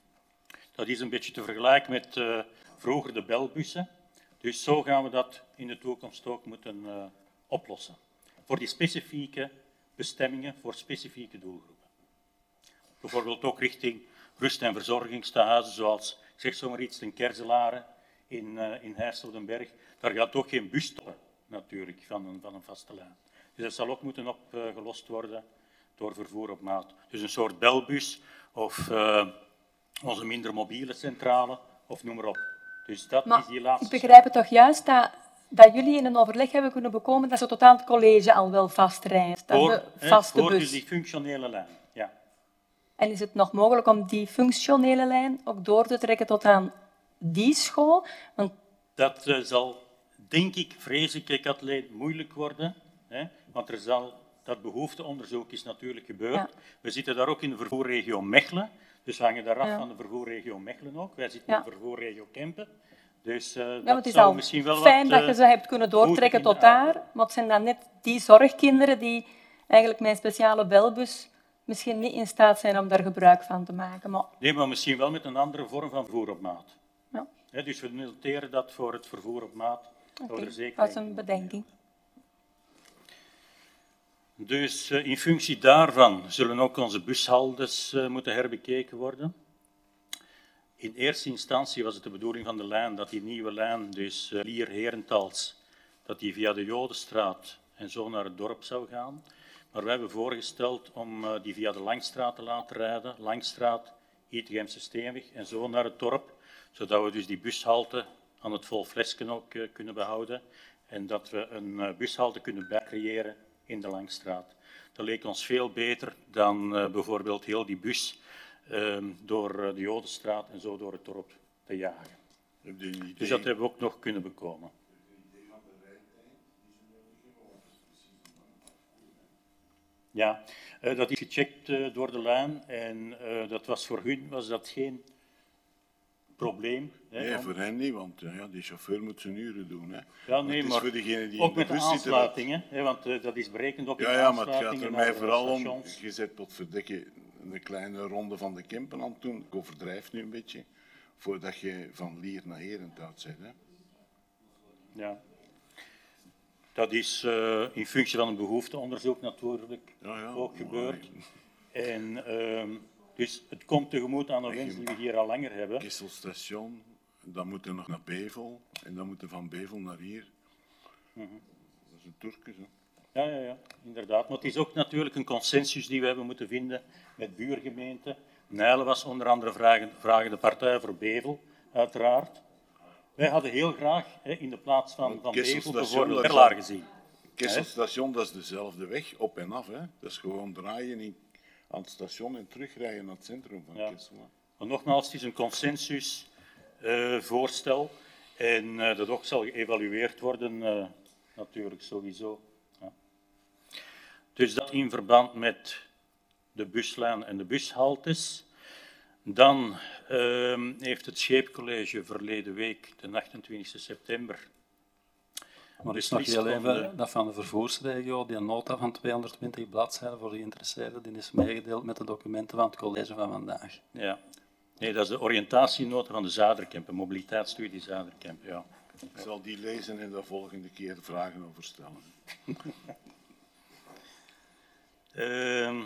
Dat is een beetje te vergelijken met uh, vroeger de belbussen. Dus zo gaan we dat in de toekomst ook moeten uh, oplossen. Voor die specifieke bestemmingen, voor specifieke doelgroepen. Bijvoorbeeld ook richting rust- en verzorgingstehuizen, zoals, ik zeg zomaar iets, ten Kerzelaren in, uh, in Heist op den Berg. Daar gaat ook geen bus stoppen, natuurlijk, van een, van een vaste lijn. Dus dat zal ook moeten opgelost worden door vervoer op maat. Dus een soort belbus of uh, onze minder mobiele centrale, of noem maar op. Dus dat Maar is die laatste. ik begrijp het toch juist dat, dat jullie in een overleg hebben kunnen bekomen dat ze tot aan het college al wel vastrijdt. Dat Voor, de hè, vaste voor bus. dus die functionele lijn, ja. En is het nog mogelijk om die functionele lijn ook door te trekken tot aan die school? Want Dat uh, zal, denk ik, vrees ik, Kathleen, moeilijk worden. Hè, want er zal, dat behoefteonderzoek is natuurlijk gebeurd. Ja. We zitten daar ook in de vervoerregio Mechelen. Dus we hangen daar af Ja. van de vervoerregio Mechelen ook. Wij zitten Ja. in de vervoerregio Kempen. Dus uh, ja, want dat het is zou al misschien wel fijn wat, dat je uh, ze hebt kunnen doortrekken moeten tot in de daar. Maar het zijn dan net die zorgkinderen die eigenlijk met een speciale belbus misschien niet in staat zijn om daar gebruik van te maken. Maar Nee, maar misschien wel met een andere vorm van vervoer op maat. ja, Hè, dus we noteren dat voor het vervoer op maat. dat we oké, er zeker dat is rekening een mee bedenking. Dus uh, in functie daarvan zullen ook onze bushaltes uh, moeten herbekeken worden. In eerste instantie was het de bedoeling van de lijn dat die nieuwe lijn, dus uh, Lier-Herentals, dat die via de Jodenstraat en zo naar het dorp zou gaan. Maar wij hebben voorgesteld om uh, die via de Langstraat te laten rijden, Langstraat, Ietegemse Steenweg en zo naar het dorp, zodat we dus die bushalte aan het Volflesken ook uh, kunnen behouden en dat we een uh, bushalte kunnen bijcreëren in de Langstraat. Dat leek ons veel beter dan uh, bijvoorbeeld heel die bus uh, door uh, de Jodenstraat en zo door het dorp te jagen. Heb je een idee? Dus dat hebben we ook nog kunnen bekomen. Ja, uh, dat is gecheckt uh, door de lijn en uh, dat was voor hun was dat geen probleem. Hè, Nee, om- voor hen niet, want uh, ja, die chauffeur moet zijn uren doen. Hè. Ja, nee, het is maar voor degenen die ook in de met de bus zitten. dat- aansluitingen, hè, want uh, dat is berekend op Ja, in ja, maar het gaat aansluitingen er naar mij de vooral om, stations. je zet tot verdikken een kleine ronde van de Kempen aan het doen, ik overdrijf nu een beetje, voordat je van Lier naar Herenthout zet. Hè. Ja. Dat is uh, in functie van een behoefteonderzoek natuurlijk Ja, ja, ook maar- gebeurd. En uh, dus het komt tegemoet aan een wens die we hier al langer hebben. Kesselstation, dan moet je nog naar Bevel en dan moet je van Bevel naar hier. Mhm. Dat is een Turkse. Hè. Ja, ja, ja, inderdaad. Maar het is ook natuurlijk een consensus die we hebben moeten vinden met buurgemeenten. Nijlen was onder andere vragen, vragen de partij voor Bevel, uiteraard. Wij hadden heel graag hè, in de plaats van, Want van Bevel Kesselstation, bijvoorbeeld dat is Berlaar al- gezien. Kesselstation, dat is dezelfde weg, op en af. Hè. Dat is gewoon draaien in, aan het station en terugrijden naar het centrum van Ja. Kessel. Hè. Maar nogmaals, het is een consensusvoorstel en uh, dat ook zal geëvalueerd worden, uh, natuurlijk sowieso. Ja. Dus dat in verband met de buslijn en de bushaltes. Dan uh, heeft het Scheepcollege verleden week, de achtentwintigste september, Maar is nog beslist heel om even de- dat van de vervoersregio, die nota van tweehonderdtwintig bladzijden voor geïnteresseerden, die is meegedeeld met de documenten van het college van vandaag. Ja. Nee, dat is de oriëntatienota van de Zaderkempen, mobiliteitsstudie Zaderkempen, ja. Ik zal die lezen en daar volgende keer vragen over stellen. Ehm,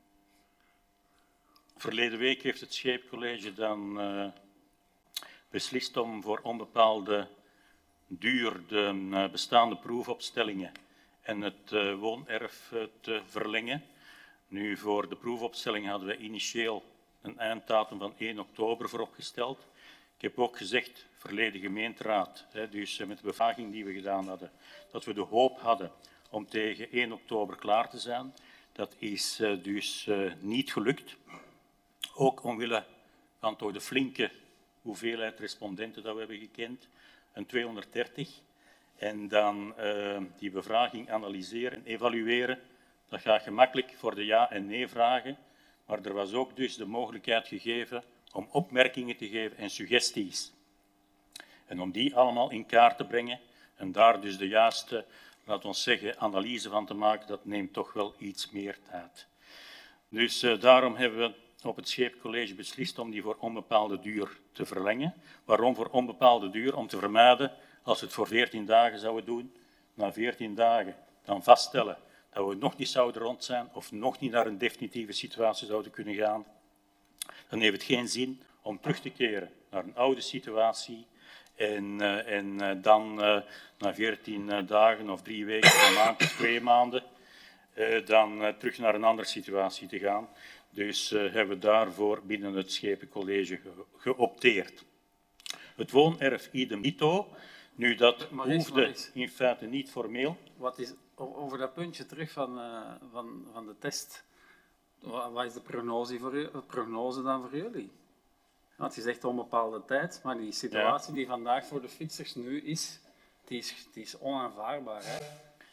verleden week heeft het Scheepcollege dan eh, beslist om voor onbepaalde duur de eh, bestaande proefopstellingen en het eh, woonerf eh, te verlengen. Nu, voor de proefopstelling hadden we initieel een einddatum van één oktober vooropgesteld. Ik heb ook gezegd, verleden gemeenteraad, hè, dus eh, met de bevraging die we gedaan hadden, dat we de hoop hadden om tegen één oktober klaar te zijn. Dat is uh, dus uh, niet gelukt. Ook omwille van toch de flinke hoeveelheid respondenten dat we hebben gekend, een tweehonderddertig. En dan uh, die bevraging analyseren en evalueren. Dat gaat gemakkelijk voor de ja- en nee-vragen. Maar er was ook dus de mogelijkheid gegeven om opmerkingen te geven en suggesties. En om die allemaal in kaart te brengen en daar dus de juiste, laten we zeggen, analyse van te maken, dat neemt toch wel iets meer tijd. Dus uh, daarom hebben we op het Scheepcollege beslist om die voor onbepaalde duur te verlengen. Waarom voor onbepaalde duur? Om te vermijden, als we het voor veertien dagen zouden doen, na veertien dagen dan vaststellen dat we nog niet zouden rond zijn of nog niet naar een definitieve situatie zouden kunnen gaan, dan heeft het geen zin om terug te keren naar een oude situatie en, uh, en uh, dan uh, na veertien uh, dagen of drie weken, een maand of twee maanden uh, dan uh, terug naar een andere situatie te gaan. Dus uh, hebben we daarvoor binnen het Schepencollege ge geopteerd. Het woonerf idem dito. Nu, dat hoefde in feite niet formeel. Wat is, over dat puntje terug van, uh, van, van de test, wat is de prognose, voor u, prognose dan voor jullie? Ja, het is echt onbepaalde tijd, maar die situatie ja. die vandaag voor de fietsers nu is, die is, die is onaanvaardbaar. Hè?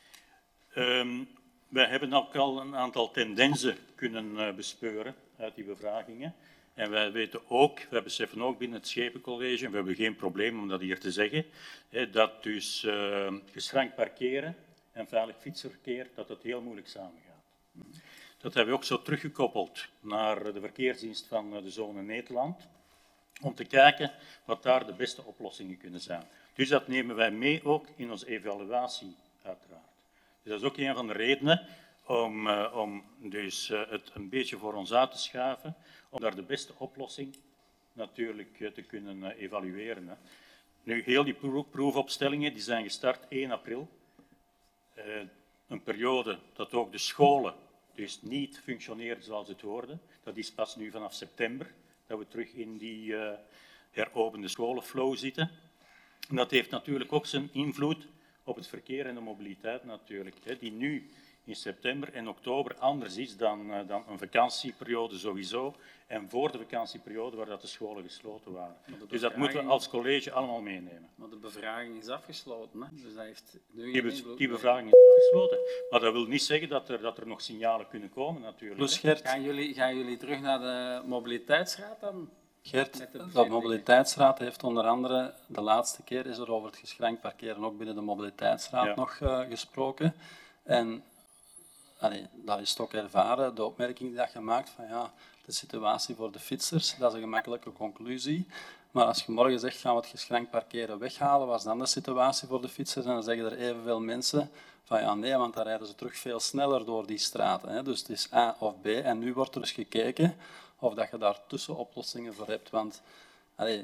Um, wij hebben ook al een aantal tendensen kunnen uh, bespeuren uit die bevragingen. En wij weten ook, wij beseffen ook binnen het Schepencollege, en we hebben geen probleem om dat hier te zeggen, hè, dat dus uh, geschrankt parkeren en veilig fietsverkeer, dat het heel moeilijk samengaat. Dat hebben we ook zo teruggekoppeld naar de verkeersdienst van de zone Nederland, om te kijken wat daar de beste oplossingen kunnen zijn. Dus dat nemen wij mee ook in onze evaluatie, uiteraard. Dus dat is ook een van de redenen om, uh, om dus, uh, het een beetje voor ons uit te schuiven, om daar de beste oplossing natuurlijk uh, te kunnen uh, evalueren. Hè. Nu, heel die proefopstellingen die zijn gestart één april. Uh, een periode dat ook de scholen dus niet functioneerden zoals het hoorde. Dat is pas nu vanaf september dat we terug in die uh, heropende scholenflow zitten. En dat heeft natuurlijk ook zijn invloed op het verkeer en de mobiliteit natuurlijk, hè, die nu in september en oktober anders is dan, uh, dan een vakantieperiode sowieso en voor de vakantieperiode waar dat de scholen gesloten waren. Dus dat moeten we als college allemaal meenemen. Maar de bevraging is afgesloten, hè? Dus dat heeft nu die, be die bevraging is afgesloten. Maar dat wil niet zeggen dat er, dat er nog signalen kunnen komen natuurlijk. Plus Gert, gaan jullie, gaan jullie terug naar de mobiliteitsraad dan? Gert, de mobiliteitsraad heeft onder andere, de laatste keer is er over het geschrankt parkeren ook binnen de mobiliteitsraad ja. nog uh, gesproken. En allee, dat is toch ervaren, de opmerking die dat je maakt van ja, de situatie voor de fietsers, dat is een gemakkelijke conclusie. Maar als je morgen zegt, gaan we het geschrankt parkeren weghalen, was dan de situatie voor de fietsers? En dan zeggen er evenveel mensen van ja, nee, want dan rijden ze terug veel sneller door die straten. Hè. Dus het is A of B. En nu wordt er dus gekeken of dat je daar tussen oplossingen voor hebt. Want allee,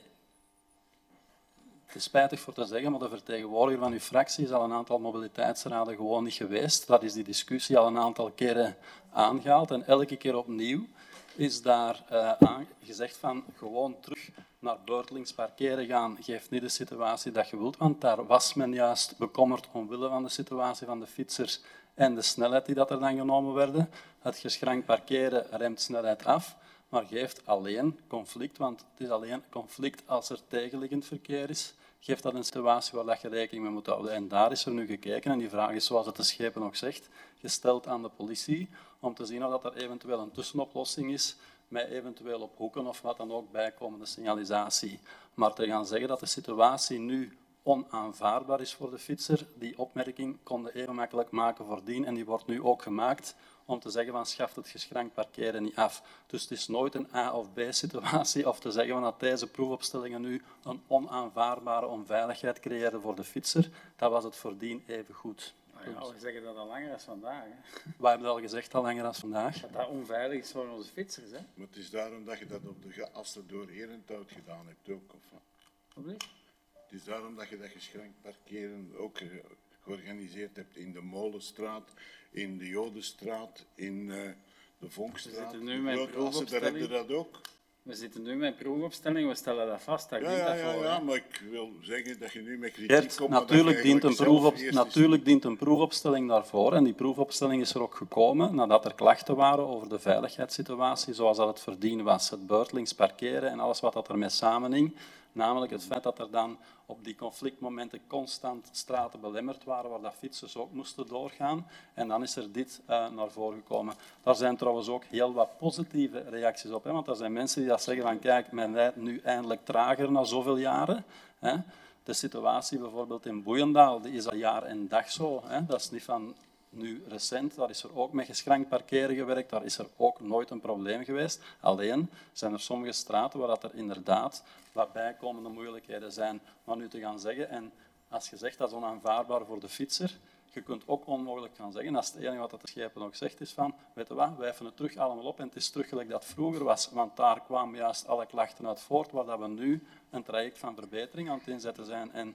het is spijtig voor te zeggen, maar de vertegenwoordiger van uw fractie is al een aantal mobiliteitsraden gewoon niet geweest. Dat is die discussie al een aantal keren aangehaald. En elke keer opnieuw is daar uh, aan gezegd van gewoon terug naar beurtelings parkeren gaan geeft niet de situatie dat je wilt, want daar was men juist bekommerd omwille van de situatie van de fietsers en de snelheid die dat er dan genomen werden. Het geschrankt parkeren remt snelheid af, maar geeft alleen conflict, want het is alleen conflict als er tegenliggend verkeer is, geeft dat een situatie waar je rekening mee moet houden. En daar is er nu gekeken en die vraag is, zoals het de schepen ook zegt, gesteld aan de politie om te zien of dat er eventueel een tussenoplossing is met eventueel op hoeken of wat dan ook bijkomende signalisatie. Maar te gaan zeggen dat de situatie nu onaanvaardbaar is voor de fietser, die opmerking konden even makkelijk maken voordien en die wordt nu ook gemaakt om te zeggen van schaft het geschrankt parkeren niet af. Dus het is nooit een A- of B-situatie of te zeggen van dat deze proefopstellingen nu een onaanvaardbare onveiligheid creëren voor de fietser. Dat was het voordien even goed. Ja, we zeggen dat al langer dan vandaag. Hè. We hebben dat al gezegd al langer dan vandaag. Dat dat onveilig is voor onze fietsers. Hè. Maar het is daarom dat je dat op de assen door Herenthout gedaan hebt ook. Of wat? Wat niet? Het is daarom dat je dat geschrankt parkeren ook georganiseerd hebt in de Molenstraat, in de Jodenstraat, in uh, de Vonkstraat. We zitten nu met daar heb je dat ook. We zitten nu met proefopstelling, we stellen dat vast. Dat ja, ja, ja, ja, ja, maar ik wil zeggen dat je nu met kritiek Gert, komt. Natuurlijk, dient een, proefop, natuurlijk dient een proefopstelling daarvoor en die proefopstelling is er ook gekomen nadat er klachten waren over de veiligheidssituatie zoals dat het verdienen was. Het beurtelings parkeren en alles wat dat ermee samenhing. Namelijk het feit dat er dan op die conflictmomenten constant straten belemmerd waren waar dat fietsers ook moesten doorgaan. En dan is er dit uh, naar voren gekomen. Daar zijn trouwens ook heel wat positieve reacties op. Hè? Want er zijn mensen die dat zeggen van kijk, men rijdt nu eindelijk trager na zoveel jaren. Hè? De situatie bijvoorbeeld in Boeiendaal die is al jaar en dag zo. Hè? Dat is niet van nu recent, daar is er ook met geschrankt parkeren gewerkt, daar is er ook nooit een probleem geweest. Alleen zijn er sommige straten waar dat er inderdaad wat bijkomende moeilijkheden zijn. Maar nu te gaan zeggen, en als je zegt dat is onaanvaardbaar voor de fietser, je kunt ook onmogelijk gaan zeggen, als het enige wat de schepen ook zegt is van, weet je wat, wij heffen het terug allemaal op en het is terug gelijk dat vroeger was, want daar kwamen juist alle klachten uit voort, waar dat we nu een traject van verbetering aan het inzetten zijn. En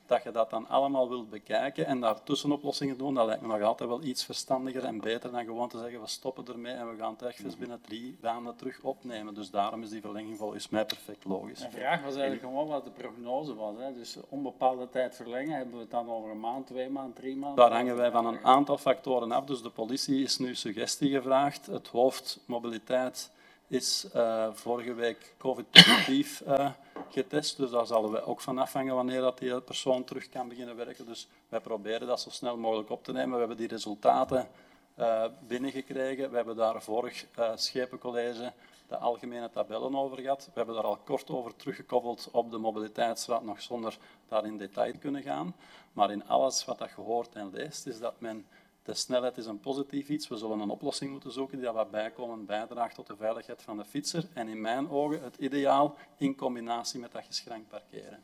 dat je dat dan allemaal wilt bekijken en daar tussenoplossingen doen, dat lijkt me nog altijd wel iets verstandiger en beter dan gewoon te zeggen we stoppen ermee en we gaan het echt binnen drie maanden terug opnemen. Dus daarom is die verlenging volgens mij perfect logisch. De vraag was eigenlijk gewoon wat de prognose was. Hè. Dus onbepaalde tijd verlengen, hebben we het dan over een maand, twee maanden, drie maanden? Daar hangen wij van een aantal factoren af. Dus de politie is nu suggestie gevraagd. Het hoofd mobiliteit is uh, vorige week COVID-positief uh, getest. Dus daar zullen we ook van afhangen wanneer dat die persoon terug kan beginnen werken. Dus wij proberen dat zo snel mogelijk op te nemen. We hebben die resultaten uh, binnengekregen. We hebben daar vorig uh, Schepencollege de algemene tabellen over gehad. We hebben daar al kort over teruggekoppeld op de mobiliteitsraad, nog zonder daar in detail te kunnen gaan. Maar in alles wat je hoort en leest, is dat men... De snelheid is een positief iets. We zullen een oplossing moeten zoeken die dat wat bijkomend bijdraagt tot de veiligheid van de fietser. En in mijn ogen het ideaal in combinatie met dat geschrank parkeren.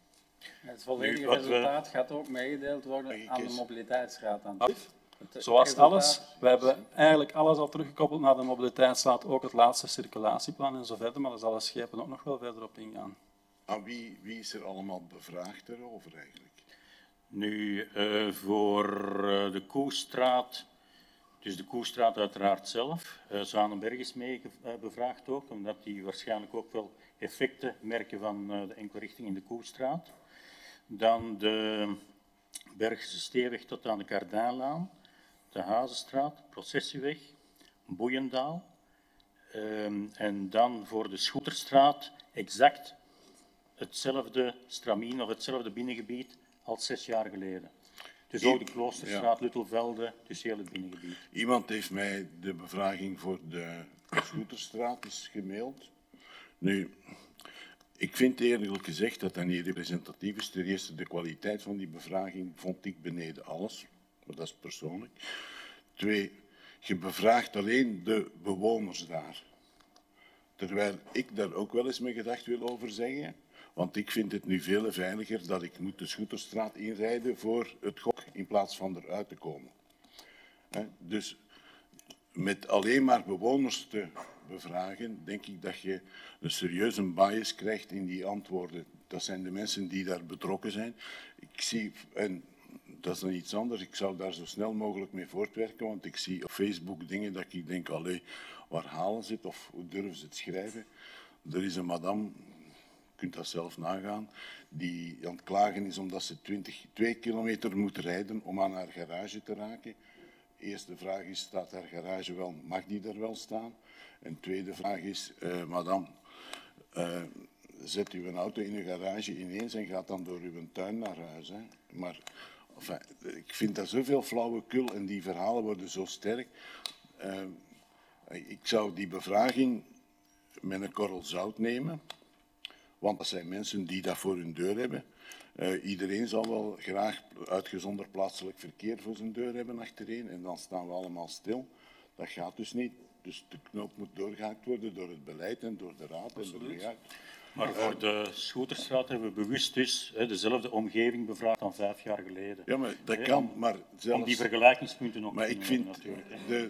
Het volledige resultaat gaat ook meegedeeld worden aan de mobiliteitsraad. Dan. Zoals resultaat... alles. We hebben eigenlijk alles al teruggekoppeld naar de mobiliteitsraad, ook het laatste circulatieplan en zo verder, maar daar zal de Schepen ook nog wel verder op ingaan. Aan wie, wie is er allemaal bevraagd daarover eigenlijk? Nu, uh, voor uh, de Koestraat, dus de Koestraat uiteraard zelf, uh, Zwanenberg is mee uh, bevraagd ook, omdat die waarschijnlijk ook wel effecten merken van uh, de enkele richting in de Koestraat. Dan de Bergse Steeweg tot aan de Kardijnlaan, de Hazenstraat, Processieweg, Boeiendaal. Um, en dan voor de Schoeterstraat exact hetzelfde stramien of hetzelfde binnengebied als zes jaar geleden. Dus ook de Kloosterstraat, ja. Luttelvelde, dus heel het binnengebied. Iemand heeft mij de bevraging voor de Schoeterstraat is gemaild. Nu, ik vind eerlijk gezegd dat dat niet representatief is. Ten eerste, de kwaliteit van die bevraging vond ik beneden alles. Maar dat is persoonlijk. Twee, je bevraagt alleen de bewoners daar. Terwijl ik daar ook wel eens mijn gedacht wil over zeggen. Want ik vind het nu veel veiliger dat ik moet de Schoeterstraat inrijden voor het gok in plaats van eruit te komen. Dus met alleen maar bewoners te bevragen, denk ik dat je een serieuze bias krijgt in die antwoorden. Dat zijn de mensen die daar betrokken zijn. Ik zie, en dat is dan iets anders, ik zou daar zo snel mogelijk mee voortwerken, want ik zie op Facebook dingen dat ik denk, allee, waar halen ze het of hoe durven ze het schrijven? Er is een madame... Je kunt dat zelf nagaan, die aan het klagen is omdat ze twintig, twee kilometer moet rijden om aan haar garage te raken. Eerste vraag is, staat haar garage wel, mag die er wel staan? En tweede vraag is, uh, madame, uh, zet uw auto in uw garage ineens en gaat dan door uw tuin naar huis. Hè? Maar enfin, ik vind dat zoveel flauwekul en die verhalen worden zo sterk. Uh, ik zou die bevraging met een korrel zout nemen. Want dat zijn mensen die dat voor hun deur hebben. Uh, iedereen zal wel graag uitgezonderd plaatselijk verkeer voor zijn deur hebben achterin. En dan staan we allemaal stil. Dat gaat dus niet. Dus de knoop moet doorgehaakt worden door het beleid en door de raad en door de uit. Maar voor de Schoeterstraat hebben we bewust dus hè, dezelfde omgeving bevraagd dan vijf jaar geleden. Ja, maar dat hè, kan. Om, maar zelfs... om die vergelijkingspunten nog maar te ik vind natuurlijk. De,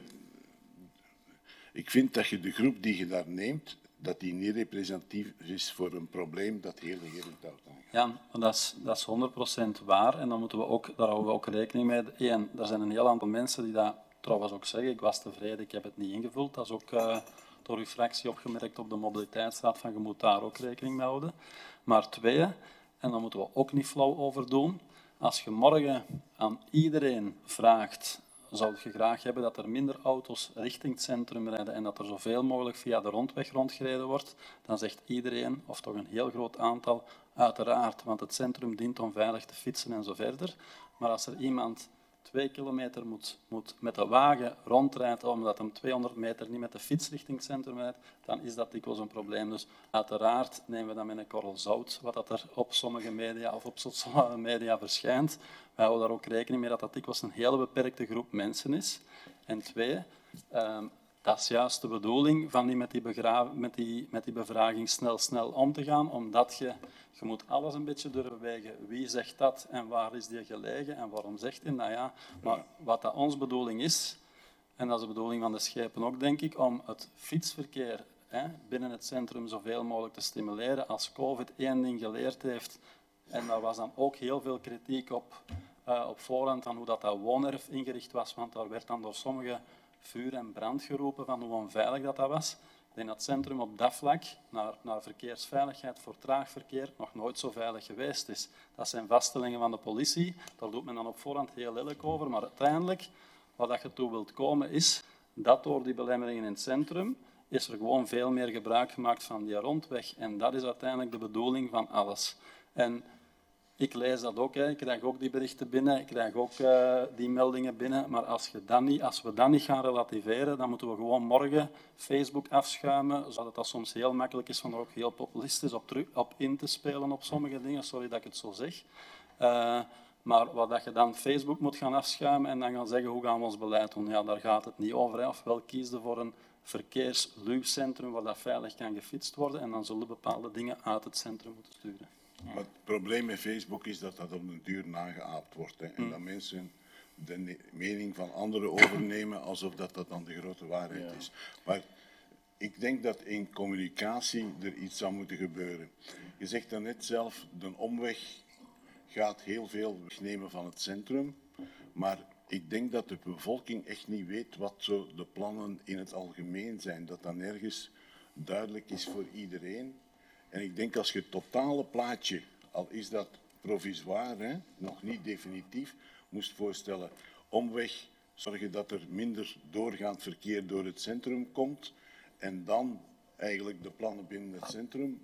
ik vind dat je de groep die je daar neemt, dat die niet representatief is voor een probleem dat heel de hele touw aangaat. Ja, dat is, dat is honderd procent waar. En dan moeten we ook, daar houden we ook rekening mee. Eén, er zijn een heel aantal mensen die dat trouwens ook zeggen. Ik was tevreden, ik heb het niet ingevuld. Dat is ook uh, door uw fractie opgemerkt op de mobiliteitsraad van je moet daar ook rekening mee houden. Maar twee, en daar moeten we ook niet flauw over doen. Als je morgen aan iedereen vraagt, zou je graag hebben dat er minder auto's richting het centrum rijden en dat er zoveel mogelijk via de rondweg rondgereden wordt, dan zegt iedereen, of toch een heel groot aantal, uiteraard, want het centrum dient om veilig te fietsen en zo verder. Maar als er iemand twee kilometer moet, moet met de wagen rondrijden omdat hem tweehonderd meter niet met de fiets richting het centrum rijdt, dan is dat dikwijls een probleem. Dus uiteraard nemen we dat met een korrel zout, wat dat er op sommige media of op sociale media verschijnt. Wij houden daar ook rekening mee dat dat dikwijls een hele beperkte groep mensen is. En twee, um, dat is juist de bedoeling van die met, die met, die, met die bevraging snel, snel om te gaan, omdat je, je moet alles een beetje durven wegen. Wie zegt dat en waar is die gelegen en waarom zegt hij? Nou ja, maar wat dat onze bedoeling is, en dat is de bedoeling van de schepen ook, denk ik, om het fietsverkeer hè, binnen het centrum zoveel mogelijk te stimuleren. Als COVID één ding geleerd heeft, En daar was dan ook heel veel kritiek op, uh, op voorhand van hoe dat, dat woonerf ingericht was, want daar werd dan door sommigen vuur en brand geroepen van hoe onveilig dat, dat was. Ik denk dat het centrum op dat vlak, naar, naar verkeersveiligheid voor traag verkeer, nog nooit zo veilig geweest is. Dat zijn vaststellingen van de politie, daar doet men dan op voorhand heel lelijk over, maar uiteindelijk, waar dat je toe wilt komen, is dat door die belemmeringen in het centrum is er gewoon veel meer gebruik gemaakt van die rondweg. En dat is uiteindelijk de bedoeling van alles. En ik lees dat ook, hè. Ik krijg ook die berichten binnen, ik krijg ook uh, die meldingen binnen. Maar als, je dat niet, als we dat niet gaan relativeren, dan moeten we gewoon morgen Facebook afschuimen, zodat dat soms heel makkelijk is om er ook heel populistisch op, terug, op in te spelen op sommige dingen. Sorry dat ik het zo zeg. Uh, maar wat dat je dan Facebook moet gaan afschuimen en dan gaan zeggen hoe gaan we ons beleid doen, ja, daar gaat het niet over. Hè. Ofwel kies je voor een verkeersluw centrum waar dat veilig kan gefietst worden en dan zullen bepaalde dingen uit het centrum moeten sturen. Maar het probleem met Facebook is dat dat op de duur nageaapt wordt. Hè, en mm. dat mensen de mening van anderen overnemen alsof dat, dat dan de grote waarheid ja. is. Maar ik denk dat in communicatie er iets zou moeten gebeuren. Je zegt daarnet zelf, de omweg gaat heel veel wegnemen van het centrum, maar ik denk dat de bevolking echt niet weet wat zo de plannen in het algemeen zijn. Dat dat nergens duidelijk is voor iedereen. En ik denk als je het totale plaatje, al is dat provisoire, hè, nog niet definitief, moest voorstellen, omweg, zorgen dat er minder doorgaand verkeer door het centrum komt en dan eigenlijk de plannen binnen het centrum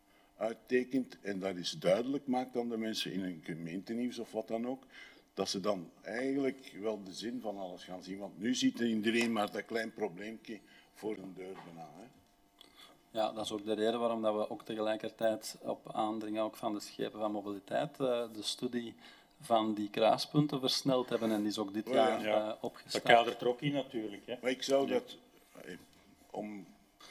uittekent en dat is duidelijk maakt aan de mensen in een gemeentenieuws of wat dan ook, dat ze dan eigenlijk wel de zin van alles gaan zien. Want nu ziet iedereen maar dat klein probleempje voor een deur bijna. Hè. Ja, dat is ook de reden waarom dat we ook tegelijkertijd op aandringen ook van de schepen van mobiliteit uh, de studie van die kruispunten versneld hebben en die is ook dit jaar ja. uh, opgestart. Dat kadert er ook in natuurlijk. Hè. Maar ik zou dat, om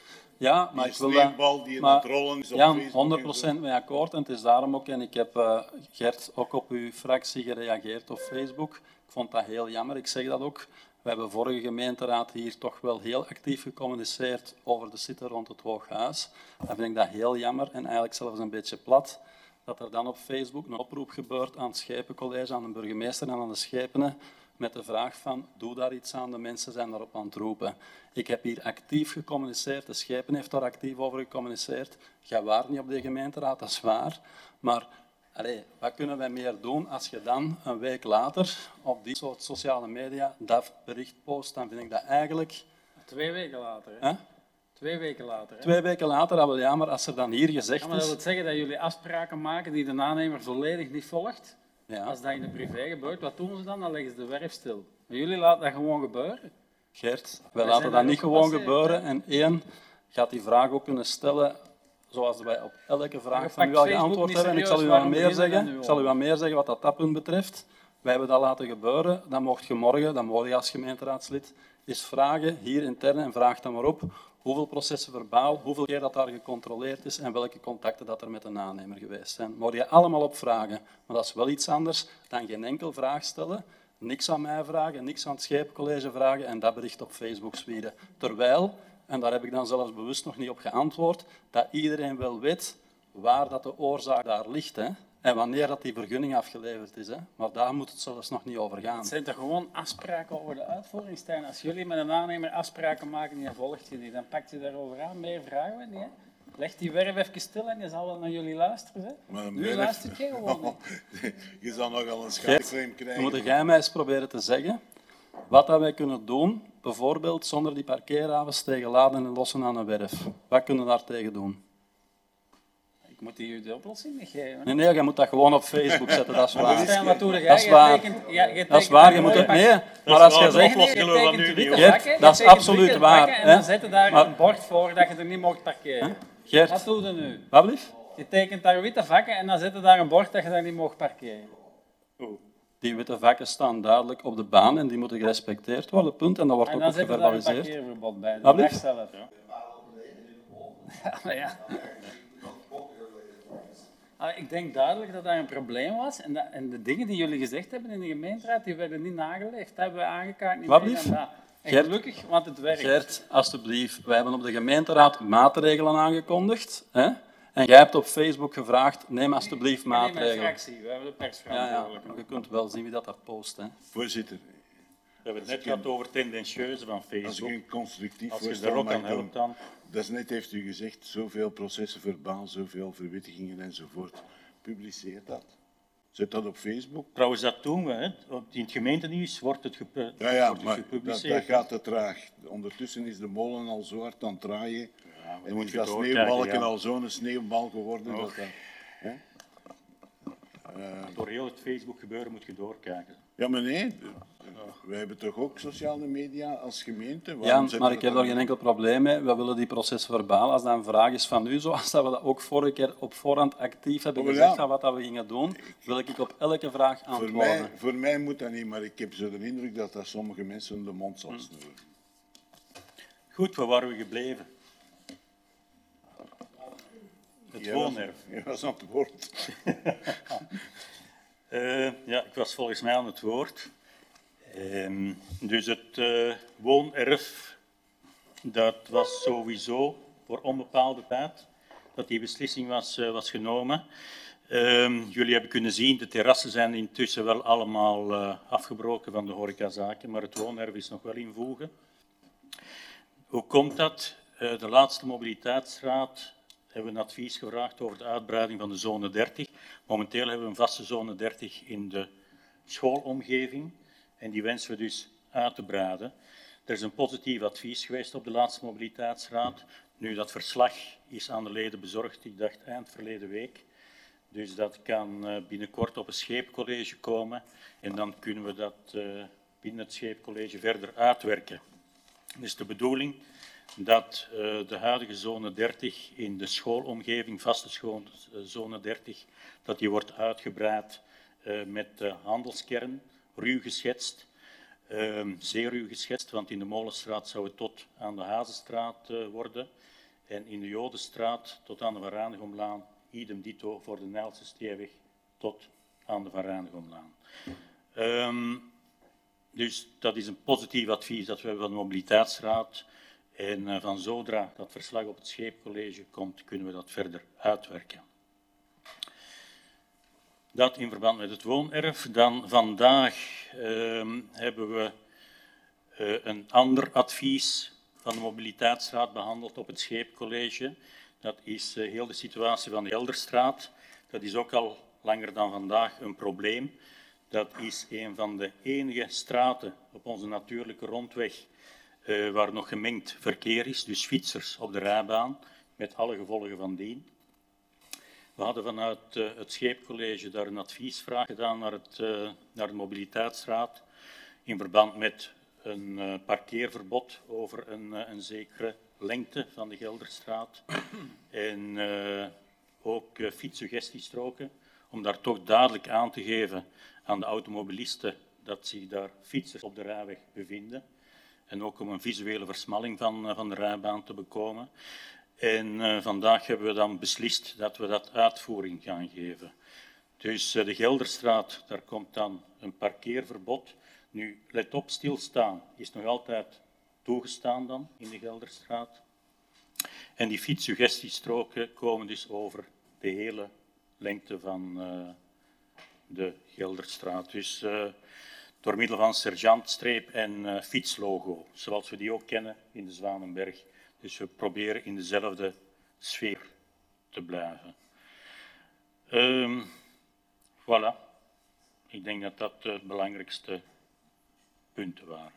ja, maar die ik wil dat, die maar, rollen is op ja, Facebook honderd procent mee akkoord en het is daarom ook, en ik heb uh, Gert ook op uw fractie gereageerd op Facebook, ik vond dat heel jammer, ik zeg dat ook. We hebben vorige gemeenteraad hier toch wel heel actief gecommuniceerd over de zitten rond het Hooghuis. Dan vind ik dat heel jammer en eigenlijk zelfs een beetje plat dat er dan op Facebook een oproep gebeurt aan het Schepencollege, aan de burgemeester en aan de schepenen met de vraag van doe daar iets aan, de mensen zijn daarop aan het roepen. Ik heb hier actief gecommuniceerd, de schepen heeft daar actief over gecommuniceerd. Jij waart niet op de gemeenteraad, dat is waar, maar allee, wat kunnen wij meer doen als je dan een week later op die soort sociale media dat bericht post, dan vind ik dat eigenlijk... Twee weken later, hè? Huh? Twee weken later, hè? Twee weken later, dat wel ja, maar als er dan hier gezegd ja, maar dat is... wil zeggen dat jullie afspraken maken die de aannemer volledig niet volgt. Ja. Als dat in de privé gebeurt, wat doen ze dan? Dan leggen ze de werf stil. Maar jullie laten dat gewoon gebeuren. Gert, wij laten dat niet gewoon gebeuren. En één, gaat die vraag ook kunnen stellen... Zoals wij op elke vraag van u al geantwoord hebben. En ik zal u wat meer zeggen. Ik zal u wat meer zeggen wat dat, dat punt betreft. Wij hebben dat laten gebeuren. Dan mocht je morgen, dan mocht je als gemeenteraadslid, eens vragen, hier intern, en vraag dan maar op, hoeveel processen verbaal, hoeveel keer dat daar gecontroleerd is en welke contacten dat er met een aannemer geweest zijn. Mocht je allemaal op vragen. Maar dat is wel iets anders dan geen enkel vraag stellen, niks aan mij vragen, niks aan het Schepencollege vragen en dat bericht op Facebook zwieren. Terwijl... en daar heb ik dan zelfs bewust nog niet op geantwoord, dat iedereen wel weet waar dat de oorzaak daar ligt. Hè? En wanneer dat die vergunning afgeleverd is. Hè? Maar daar moet het zelfs nog niet over gaan. Het zijn toch gewoon afspraken over de uitvoeringstijden? Als jullie met een aannemer afspraken maken en volgt je die, dan pakt je daarover aan. Meer vragen we niet. Hè? Leg die werf even stil en je zal wel naar jullie luisteren. Hè? Maar nu werf... luistert je gewoon niet. Je zal nogal een schaamframe krijgen. Moet jij mij eens proberen te zeggen wat dat wij kunnen doen, bijvoorbeeld zonder die parkeerhavens tegen laden en lossen aan een werf. Wat kunnen we daar tegen doen? Ik moet hier de oplossing niet geven. Nee, nee, je moet dat gewoon op Facebook zetten, dat is waar. Stijn, wat doe jij? Dat is waar. Tekent, ja, je dat is waar, je moet het... Nee, maar als je zegt... Gert, dat is absoluut waar. En dan zet je daar maar... een bord voor dat je er niet mocht parkeren. Gert. Wat doe je nu? Wat blieft? Je tekent daar witte vakken en dan zet je daar een bord dat je daar niet mocht parkeren. Oh. Die witte vakken staan duidelijk op de baan en die moeten gerespecteerd worden, punt. En dat wordt en ook geverbaliseerd. En dan zit er een parkeerverbod bij, de weg zelf. Ja. Ja, ja. Ik denk duidelijk dat daar een probleem was en, dat, en de dingen die jullie gezegd hebben in de gemeenteraad, die werden niet nageleefd. Dat hebben we aangekaart. Niet Wat blieft? En gelukkig, want het werkt. Gert, alstublieft, wij hebben op de gemeenteraad maatregelen aangekondigd. Hè? En jij hebt op Facebook gevraagd, neem alsjeblieft Nee, mijn maatregelen. fractie, we hebben de Ja, ja, persverantwoordelijke. je kunt wel zien wie dat daar post. Hè. Voorzitter, We hebben het net gehad over tendentieuze van als ik Facebook. een constructief Als je voorstel daar ook mag aan doen. helpt dan. Daarnet heeft u gezegd, zoveel processen verbaal, zoveel verwittigingen enzovoort. Publiceer dat. Zet dat op Facebook. Trouwens, dat doen we. Hè. Op- In het gemeentenieuws wordt het, gepu- Ja, ja, wordt het maar dat, gepubliceerd. dat gaat te traag. Ondertussen is de molen al zo hard aan het draaien. Ja, maar En moet is je dat doorkijken, sneeuwbalken ja. al zo'n sneeuwbal geworden. Och. Dat dat, hè? Eh, Door heel het Facebook gebeuren moet je doorkijken. ja, maar nee, de- de- wij hebben toch ook sociale media als gemeente? Waarom Ja, zetten maar we ik heb dat daar geen enkel probleem mee. We willen die proces verbaal. Als dat een vraag is van u, zoals dat we dat ook vorige keer op voorhand actief hebben Oh, ja. gezegd van wat dat we gingen doen, wil ik op elke vraag Voor antwoorden. mij, voor mij moet dat niet, maar ik heb zo de indruk dat dat sommige mensen de mond zal snoeren. Goed, waar waren we gebleven? Het Jij was- woonerf. jij was aan het woord. Eh, ja, ik was volgens mij aan het woord. Ehm, dus het eh, woonerf, dat was sowieso voor onbepaalde tijd dat die beslissing was, eh, was genomen. Ehm, jullie hebben kunnen zien, de terrassen zijn intussen wel allemaal eh, afgebroken van de horecazaken, maar het woonerf is nog wel in voege. Hoe komt dat? Eh, de laatste mobiliteitsraad hebben we een advies gevraagd over de uitbreiding van de zone dertig. Momenteel hebben we een vaste zone dertig in de schoolomgeving en die wensen we dus uit te breiden. Er is een positief advies geweest op de laatste mobiliteitsraad. Nu, dat verslag is aan de leden bezorgd, ik dacht eind verleden week. Dus dat kan eh, binnenkort op een scheepcollege komen en dan kunnen we dat eh, binnen het scheepcollege verder uitwerken. Het is de bedoeling dat uh, de huidige zone dertig in de schoolomgeving, vaste school, uh, zone dertig, dat die wordt uitgebreid uh, met de handelskern, ruw geschetst, uh, zeer ruw geschetst, want in de Molenstraat zou het tot aan de Hazenstraat uh, worden en in de Jodenstraat tot aan de Van Ranegomlaan, idem dito voor de Nijlse Steeweg tot aan de Van Ranegomlaan. Um, dus dat is een positief advies dat we hebben van de Mobiliteitsraad. En uh, van zodra dat verslag op het scheepcollege komt, kunnen we dat verder uitwerken. Dat in verband met het woonerf. Dan vandaag uh, hebben we uh, een ander advies van de Mobiliteitsraad behandeld op het scheepcollege. Dat is uh, heel de situatie van de Gelderstraat. Dat is ook al langer dan vandaag een probleem. Dat is een van de enige straten op onze natuurlijke rondweg uh, waar nog gemengd verkeer is, dus fietsers op de rijbaan, met alle gevolgen van dien. We hadden vanuit uh, het Scheepcollege daar een adviesvraag gedaan naar, het, uh, naar de Mobiliteitsraad in verband met een uh, parkeerverbod over een, uh, een zekere lengte van de Gelderstraat en uh, ook uh, fietssuggestiestroken, om daar toch duidelijk aan te geven aan de automobilisten dat zich daar fietsers op de rijweg bevinden en ook om een visuele versmalling van, uh, van de rijbaan te bekomen. En uh, vandaag hebben we dan beslist dat we dat uitvoering gaan geven. Dus uh, de Gelderstraat, daar komt dan een parkeerverbod. Nu, let op, stilstaan is nog altijd toegestaan dan in de Gelderstraat. En die fietssuggestiestroken komen dus over de hele lengte van uh, de Gelderstraat. Dus uh, door middel van sergeantstreep en uh, fietslogo, zoals we die ook kennen in de Zwanenberg. Dus we proberen in dezelfde sfeer te blijven. Um, voilà. Ik denk dat dat de belangrijkste punten waren.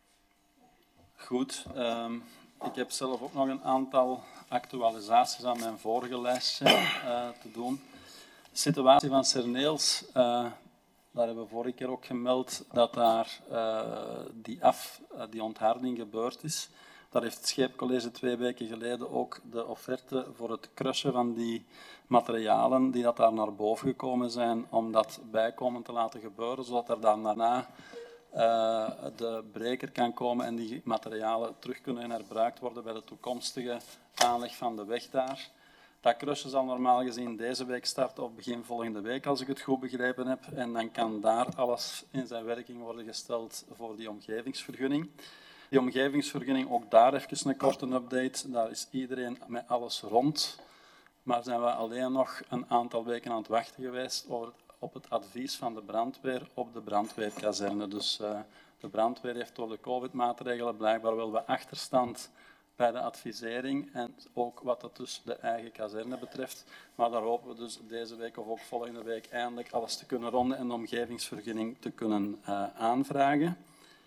Goed. Um, ik heb zelf ook nog een aantal actualisaties aan mijn vorige lijstje uh, te doen. De situatie van Serneels, uh, daar hebben we vorige keer ook gemeld dat daar uh, die, af, uh, die ontharding gebeurd is. Daar heeft het Scheepcollege twee weken geleden ook de offerte voor het crushen van die materialen die dat daar naar boven gekomen zijn, om dat bijkomend te laten gebeuren, zodat er dan daarna uh, de breker kan komen en die materialen terug kunnen herbruikt worden bij de toekomstige aanleg van de weg daar. Dat crushen zal normaal gezien deze week starten of begin volgende week, als ik het goed begrepen heb. En dan kan daar alles in zijn werking worden gesteld voor die omgevingsvergunning. Die omgevingsvergunning, ook daar even een korte update. Daar is iedereen met alles rond. maar zijn we alleen nog een aantal weken aan het wachten geweest over het, op het advies van de brandweer op de brandweerkazerne. Dus uh, de brandweer heeft door de COVID-maatregelen blijkbaar wel wat achterstand bij de advisering en ook wat dat dus de eigen kazerne betreft. Maar daar hopen we dus deze week of ook volgende week eindelijk alles te kunnen ronden en de omgevingsvergunning te kunnen uh, aanvragen.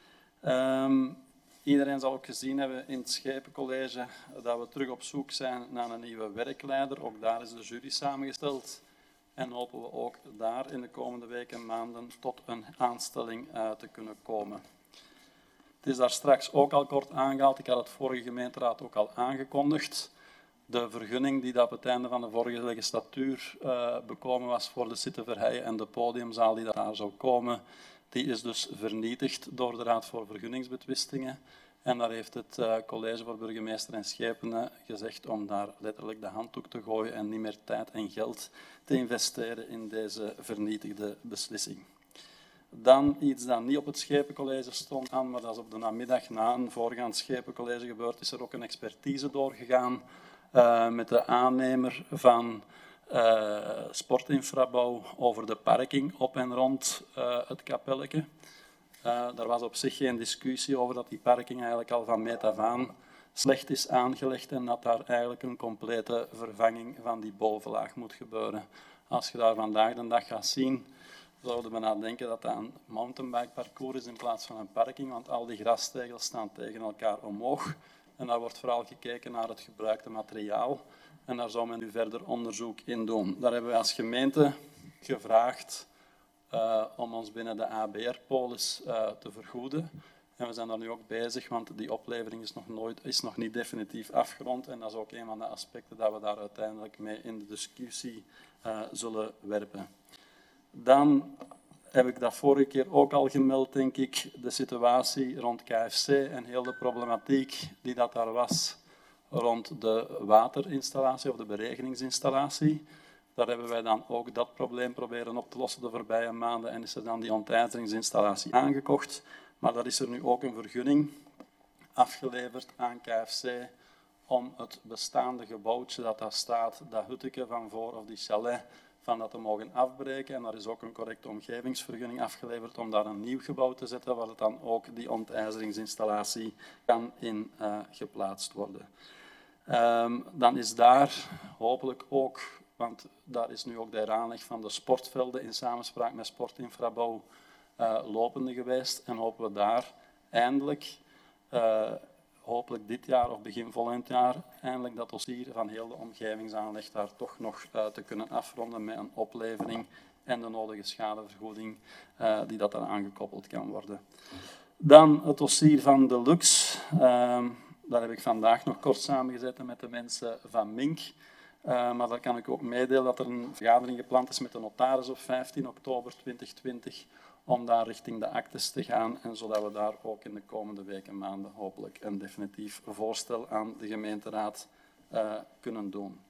Um, iedereen zal ook gezien hebben in het Schepencollege dat we terug op zoek zijn naar een nieuwe werkleider. Ook daar is de jury samengesteld en hopen we ook daar in de komende weken en maanden tot een aanstelling uh, te kunnen komen. Het is daar straks ook al kort aangehaald. Ik had het vorige gemeenteraad ook al aangekondigd. De vergunning die dat op het einde van de vorige legislatuur uh, bekomen was voor de Sittenverheyen en de podiumzaal die daar zou komen, die is dus vernietigd door de Raad voor Vergunningsbetwistingen. En daar heeft het uh, College voor Burgemeester en Schepenen gezegd om daar letterlijk de handdoek te gooien en niet meer tijd en geld te investeren in deze vernietigde beslissing. Dan iets dat niet op het Schepencollege stond aan, maar dat is op de namiddag na een voorgaand Schepencollege gebeurd, is er ook een expertise doorgegaan uh, met de aannemer van uh, sportinfrabouw over de parking op en rond uh, het kapelletje. Uh, daar was op zich geen discussie over dat die parking eigenlijk al van meet af aan slecht is aangelegd en dat daar eigenlijk een complete vervanging van die bovenlaag moet gebeuren. Als je daar vandaag de dag gaat zien, zouden we nadenken dat dat een mountainbikeparcours is in plaats van een parking, want al die grastegels staan tegen elkaar omhoog. En daar wordt vooral gekeken naar het gebruikte materiaal. En daar zou men nu verder onderzoek in doen. Daar hebben wij als gemeente gevraagd uh, om ons binnen de A B R-polis uh, te vergoeden. En we zijn daar nu ook bezig, want die oplevering is nog, nooit, is nog niet definitief afgerond. En dat is ook een van de aspecten dat we daar uiteindelijk mee in de discussie uh, zullen werpen. Dan heb ik dat vorige keer ook al gemeld, denk ik, de situatie rond K F C en heel de problematiek die dat daar was rond de waterinstallatie of de beregeningsinstallatie. Daar hebben wij dan ook dat probleem proberen op te lossen de voorbije maanden en is er dan die ontijzeringsinstallatie aangekocht. Maar daar is er nu ook een vergunning afgeleverd aan K F C om het bestaande gebouwtje dat daar staat, dat hutteke van voor of die chalet, van dat te mogen afbreken. En daar is ook een correcte omgevingsvergunning afgeleverd om daar een nieuw gebouw te zetten, waar het dan ook die ontijzeringsinstallatie kan in uh, geplaatst worden. Um, dan is daar hopelijk ook, want daar is nu ook de heraanleg van de sportvelden in samenspraak met Sportinfrabouw uh, lopende geweest. En hopen we daar eindelijk, uh, hopelijk dit jaar of begin volgend jaar, eindelijk dat dossier van heel de omgevingsaanleg daar toch nog uh, te kunnen afronden met een oplevering en de nodige schadevergoeding uh, die dat aan aangekoppeld kan worden. Dan het dossier van de Lux. Uh, daar heb ik vandaag nog kort samengezet met de mensen van Mink. Uh, maar daar kan ik ook meedelen dat er een vergadering gepland is met de notaris op vijftien oktober tweeduizend twintig om daar richting de actes te gaan en zodat we daar ook in de komende weken en maanden hopelijk een definitief voorstel aan de gemeenteraad uh, kunnen doen.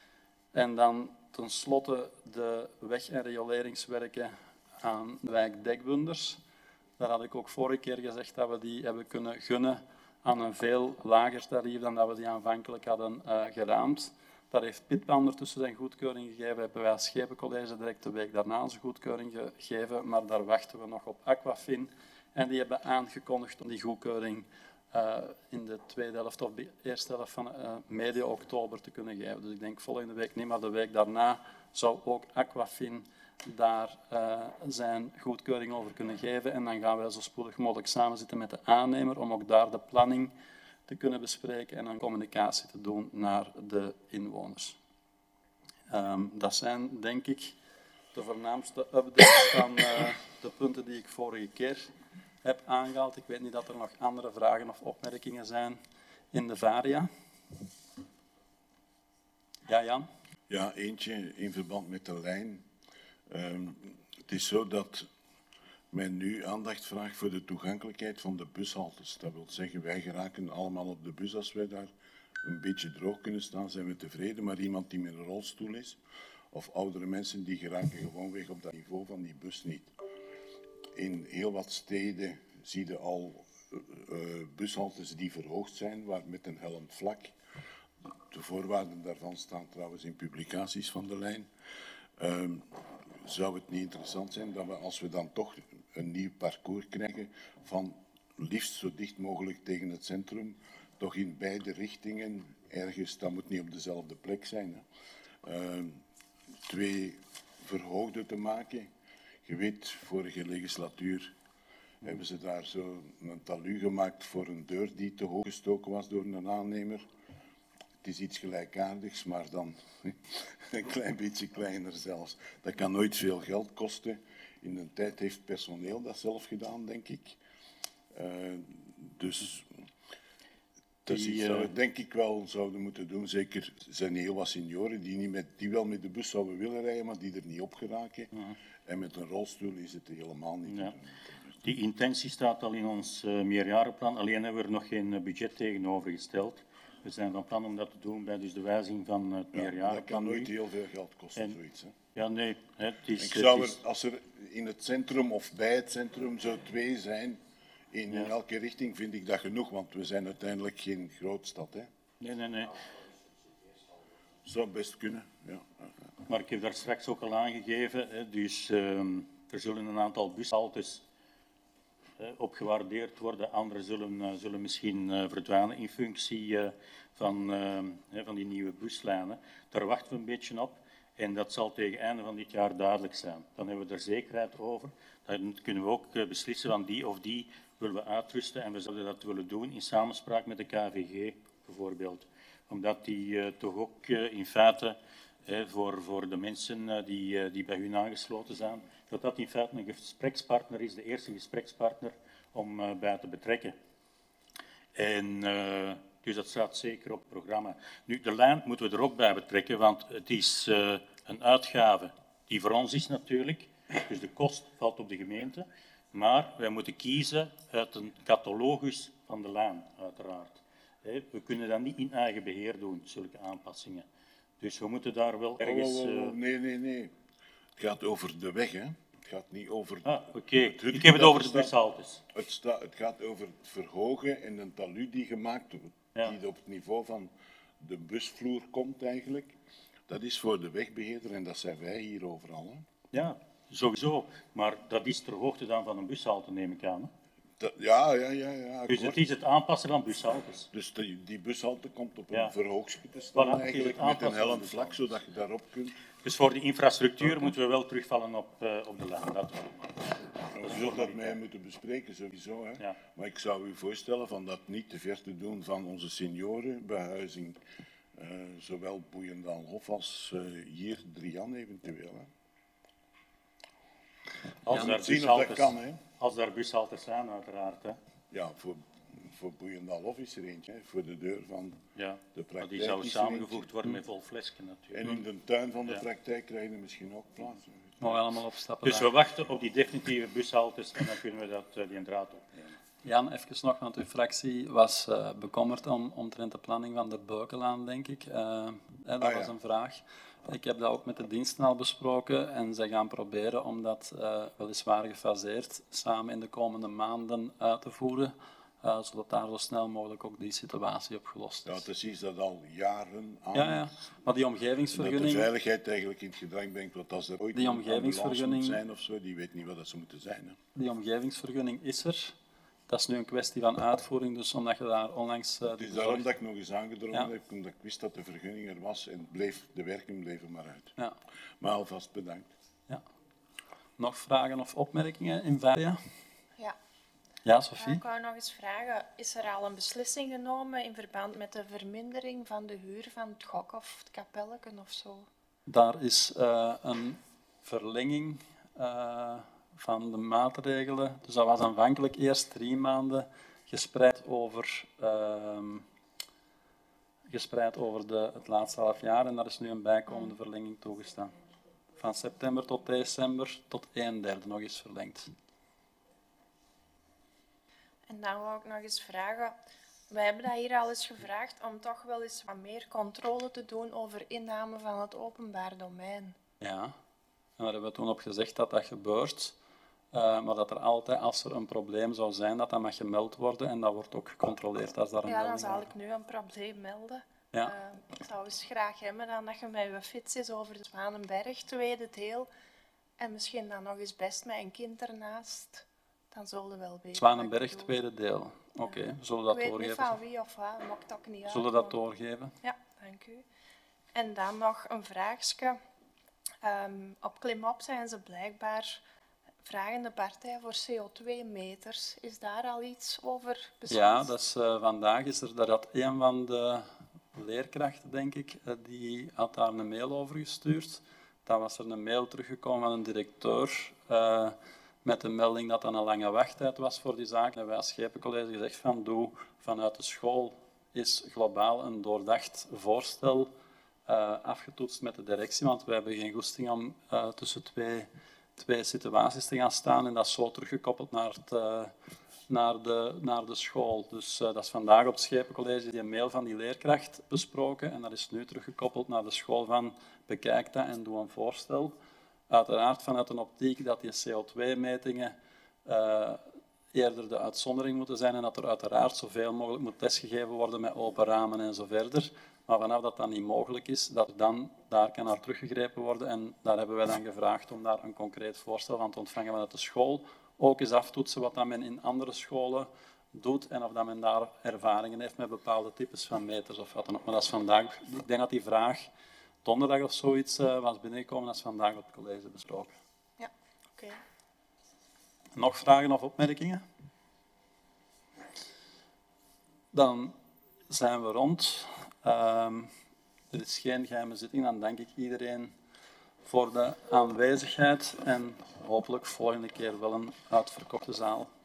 En dan tenslotte de weg- en rioleringswerken aan de wijk Dekbunders. Daar had ik ook vorige keer gezegd dat we die hebben kunnen gunnen aan een veel lager tarief dan dat we die aanvankelijk hadden uh, geraamd. Daar heeft Pitpa ondertussen zijn goedkeuring gegeven, hebben wij als Schepencollege direct de week daarna onze goedkeuring gegeven, maar daar wachten we nog op Aquafin. En die hebben aangekondigd om die goedkeuring uh, in de tweede helft of de eerste helft van uh, medio oktober te kunnen geven. Dus ik denk volgende week niet, maar de week daarna zou ook Aquafin daar uh, zijn goedkeuring over kunnen geven. En dan gaan wij zo spoedig mogelijk samenzitten met de aannemer om ook daar de planning te kunnen bespreken en een communicatie te doen naar de inwoners. Um, dat zijn, denk ik, de voornaamste updates van uh, de punten die ik vorige keer heb aangehaald. Ik weet niet dat er nog andere vragen of opmerkingen zijn in de varia. Ja, Jan? Ja, eentje in verband met de lijn. Um, het is zo dat men nu aandacht vraagt voor de toegankelijkheid van de bushaltes. Dat wil zeggen, wij geraken allemaal op de bus als wij daar een beetje droog kunnen staan, zijn we tevreden. Maar iemand die met een rolstoel is, of oudere mensen, die geraken gewoonweg op dat niveau van die bus niet. In heel wat steden zie je al uh, bushaltes die verhoogd zijn, waar met een helm vlak. de voorwaarden daarvan staan trouwens in publicaties van de lijn. Uh, zou het niet interessant zijn dat we, als we dan toch een nieuw parcours krijgen, van liefst zo dicht mogelijk tegen het centrum, toch in beide richtingen, ergens, dat moet niet op dezelfde plek zijn, hè, uh, twee verhoogde te maken. Je weet, vorige legislatuur hebben ze daar zo een talud gemaakt voor een deur die te hoog gestoken was door een aannemer. Het is iets gelijkaardigs, maar dan een klein beetje kleiner zelfs. Dat kan nooit veel geld kosten. In de tijd heeft personeel dat zelf gedaan, denk ik. Uh, dus dat is iets dat we denk ik wel zouden moeten doen. Zeker zijn heel wat senioren die, niet met, die wel met de bus zouden willen rijden, maar die er niet op geraken. Ja. En met een rolstoel is het helemaal niet te ja. doen. Die intentie staat al in ons uh, meerjarenplan, alleen hebben we er nog geen uh, budget tegenover gesteld. We zijn van plan om dat te doen bij dus de wijziging van het Ja, meerjarenplan. dat kan nooit heel veel geld kosten, En, zoiets. Hè. Ja, nee. Hè, het is, Ik zou het is, er, als er in het centrum of bij het centrum zo twee zijn, in, Ja. in elke richting, vind ik dat genoeg, want we zijn uiteindelijk geen grootstad. Hè. nee, nee, nee. Zou best kunnen, ja. Maar ik heb daar straks ook al aangegeven, hè, dus uh, er zullen een aantal bushaltes uh, op gewaardeerd worden. Andere zullen, uh, zullen misschien uh, verdwijnen in functie uh, van, uh, van die nieuwe buslijnen. Daar wachten we een beetje op en dat zal tegen het einde van dit jaar duidelijk zijn. Dan hebben we er zekerheid over. Dan kunnen we ook uh, beslissen van die of die willen we uitrusten en we zouden dat willen doen in samenspraak met de K V G bijvoorbeeld. Omdat die uh, toch ook uh, in feite uh, voor, voor de mensen uh, die, uh, die bij hun aangesloten zijn, dat dat in feite een gesprekspartner is, de eerste gesprekspartner om uh, bij te betrekken. En uh, dus dat staat zeker op het programma. Nu, de lijn moeten we er ook bij betrekken, want het is uh, een uitgave die voor ons is natuurlijk, dus de kost valt op de gemeente, maar wij moeten kiezen uit een catalogus van de lijn, uiteraard. We kunnen dat niet in eigen beheer doen, zulke aanpassingen. Dus we moeten daar wel ergens... Oh, oh, oh, nee, nee, nee. Het gaat over de weg, hè. Het gaat niet over... Ah, oké. Okay. Ik heb het over de bushaltes. Het, sta, het gaat over het verhogen en een talud die gemaakt wordt, ja. die op het niveau van de busvloer komt eigenlijk. Dat is voor de wegbeheerder en dat zijn wij hier overal. Hè. Ja, sowieso. Maar dat is ter hoogte dan van een bushalte, neem ik aan. Hè? Dat, ja, ja, ja. ja dus het is het aanpassen van bushaltes. Dus die, die bushalte komt op een ja. verhoogstje te staan voilà, eigenlijk, met een hellend vlak, zodat je daarop kunt. Dus voor de infrastructuur okay. moeten we wel terugvallen op, uh, op de lijn. Dat we zullen dat mee moeten bespreken, sowieso. Hè. Ja. Maar ik zou u voorstellen van dat niet te ver te doen van onze seniorenbehuizing. Uh, zowel Boeiendaal-Hof als uh, hier Drian eventueel. Hè. Als, ja, daar zien of dat kan, hè. Als daar bushaltes zijn, uiteraard. Hè. Ja, voor, voor Boeiendaal-Hof is er eentje, hè, voor de deur van ja, de praktijk. Die zou samengevoegd worden met vol flesken natuurlijk. En in de tuin van de ja. praktijk krijgen we misschien ook plaats. Mogen we allemaal opstappen. Dus daar. we wachten op die definitieve bushaltes en dan kunnen we dat, uh, die draad opnemen. Jan, even nog, want uw fractie was uh, bekommerd om, omtrent de planning van de Beukelaan, denk ik. Uh, hè, dat ah, was ja. een vraag. Ik heb dat ook met de diensten al besproken en zij gaan proberen om dat uh, weliswaar gefaseerd samen in de komende maanden uit te voeren, uh, zodat daar zo snel mogelijk ook die situatie opgelost is. Ja, het is dat al jaren aan. Ja, ja. Maar die omgevingsvergunning... Dat de veiligheid eigenlijk in het gedrang brengt, want als er ooit die omgevingsvergunning moet zijn of zo, die weet niet wat dat ze moeten zijn. Hè. Die omgevingsvergunning is er. Dat is nu een kwestie van uitvoering, dus omdat je daar onlangs... Uh, het is daarom dat ik nog eens aangedrongen ja. heb, omdat ik wist dat de vergunning er was en bleef, de werking bleef er maar uit. Ja. Maar alvast bedankt. Ja. Nog vragen of opmerkingen in Varia? Ja. Ja, Sophie? Ik wou nog eens vragen, is er al een beslissing genomen in verband met de vermindering van de huur van het gok of het kapelleken of zo? Daar is uh, een verlenging... Uh, van de maatregelen. Dus dat was aanvankelijk eerst drie maanden gespreid over, uh, gespreid over de, het laatste half jaar en daar is nu een bijkomende verlenging toegestaan. Van september tot december tot een derde nog eens verlengd. En dan wou ik nog eens vragen, wij hebben dat hier al eens gevraagd om toch wel eens wat meer controle te doen over inname van het openbaar domein. Ja, en daar hebben we toen op gezegd dat dat gebeurt. Uh, maar dat er altijd, als er een probleem zou zijn, dat dat mag gemeld worden en dat wordt ook gecontroleerd als daar een Ja, dan melding zal wordt. ik nu een probleem melden. Ja. Uh, ik zou eens graag hebben dan dat je met je fiets is over de Zwanenberg, tweede deel. En misschien dan nog eens best met een kind ernaast. Dan zullen we wel weten. Zwanenberg, tweede deel. Oké, okay. Ja. Zullen we dat ik weet doorgeven? niet van wie of wat, maakt ook niet uit. Zullen we dat doorgeven? Ja, dank u. En dan nog een vraagje. Um, op Klimop zijn ze blijkbaar vragende partij voor C O twee meters. Is daar al iets over beslist? Ja, dat is, uh, vandaag is er, daar had een van de leerkrachten, denk ik, uh, die had daar een mail over gestuurd. Dan was er een mail teruggekomen van een directeur uh, met de melding dat er een lange wachttijd was voor die zaak. En wij als Schepencollege gezegd van doe vanuit de school is globaal een doordacht voorstel uh, afgetoetst met de directie, want wij hebben geen goesting om uh, tussen twee, twee situaties te gaan staan en dat is zo teruggekoppeld naar, het, uh, naar, de, naar de school. Dus uh, dat is vandaag op het Schepencollege die mail van die leerkracht besproken en dat is nu teruggekoppeld naar de school van bekijk dat en doe een voorstel. Uiteraard vanuit een optiek dat die C O twee metingen uh, eerder de uitzondering moeten zijn en dat er uiteraard zoveel mogelijk moet testgegeven worden met open ramen en zo verder. Maar vanaf dat dat niet mogelijk is, dat dan daar kan naar teruggegrepen worden. En daar hebben wij dan gevraagd om daar een concreet voorstel van te ontvangen vanuit de school. Ook eens aftoetsen wat dat men in andere scholen doet en of dat men daar ervaringen heeft met bepaalde types van meters of wat dan ook. Maar dat is vandaag, ik denk dat die vraag donderdag of zoiets uh, was binnengekomen, dat is vandaag op het college besproken. Ja, oké. Okay. Nog vragen of opmerkingen? Dan zijn we rond. Um, er is geen geheime zitting, dan dank ik iedereen voor de aanwezigheid en hopelijk volgende keer wel een uitverkochte zaal.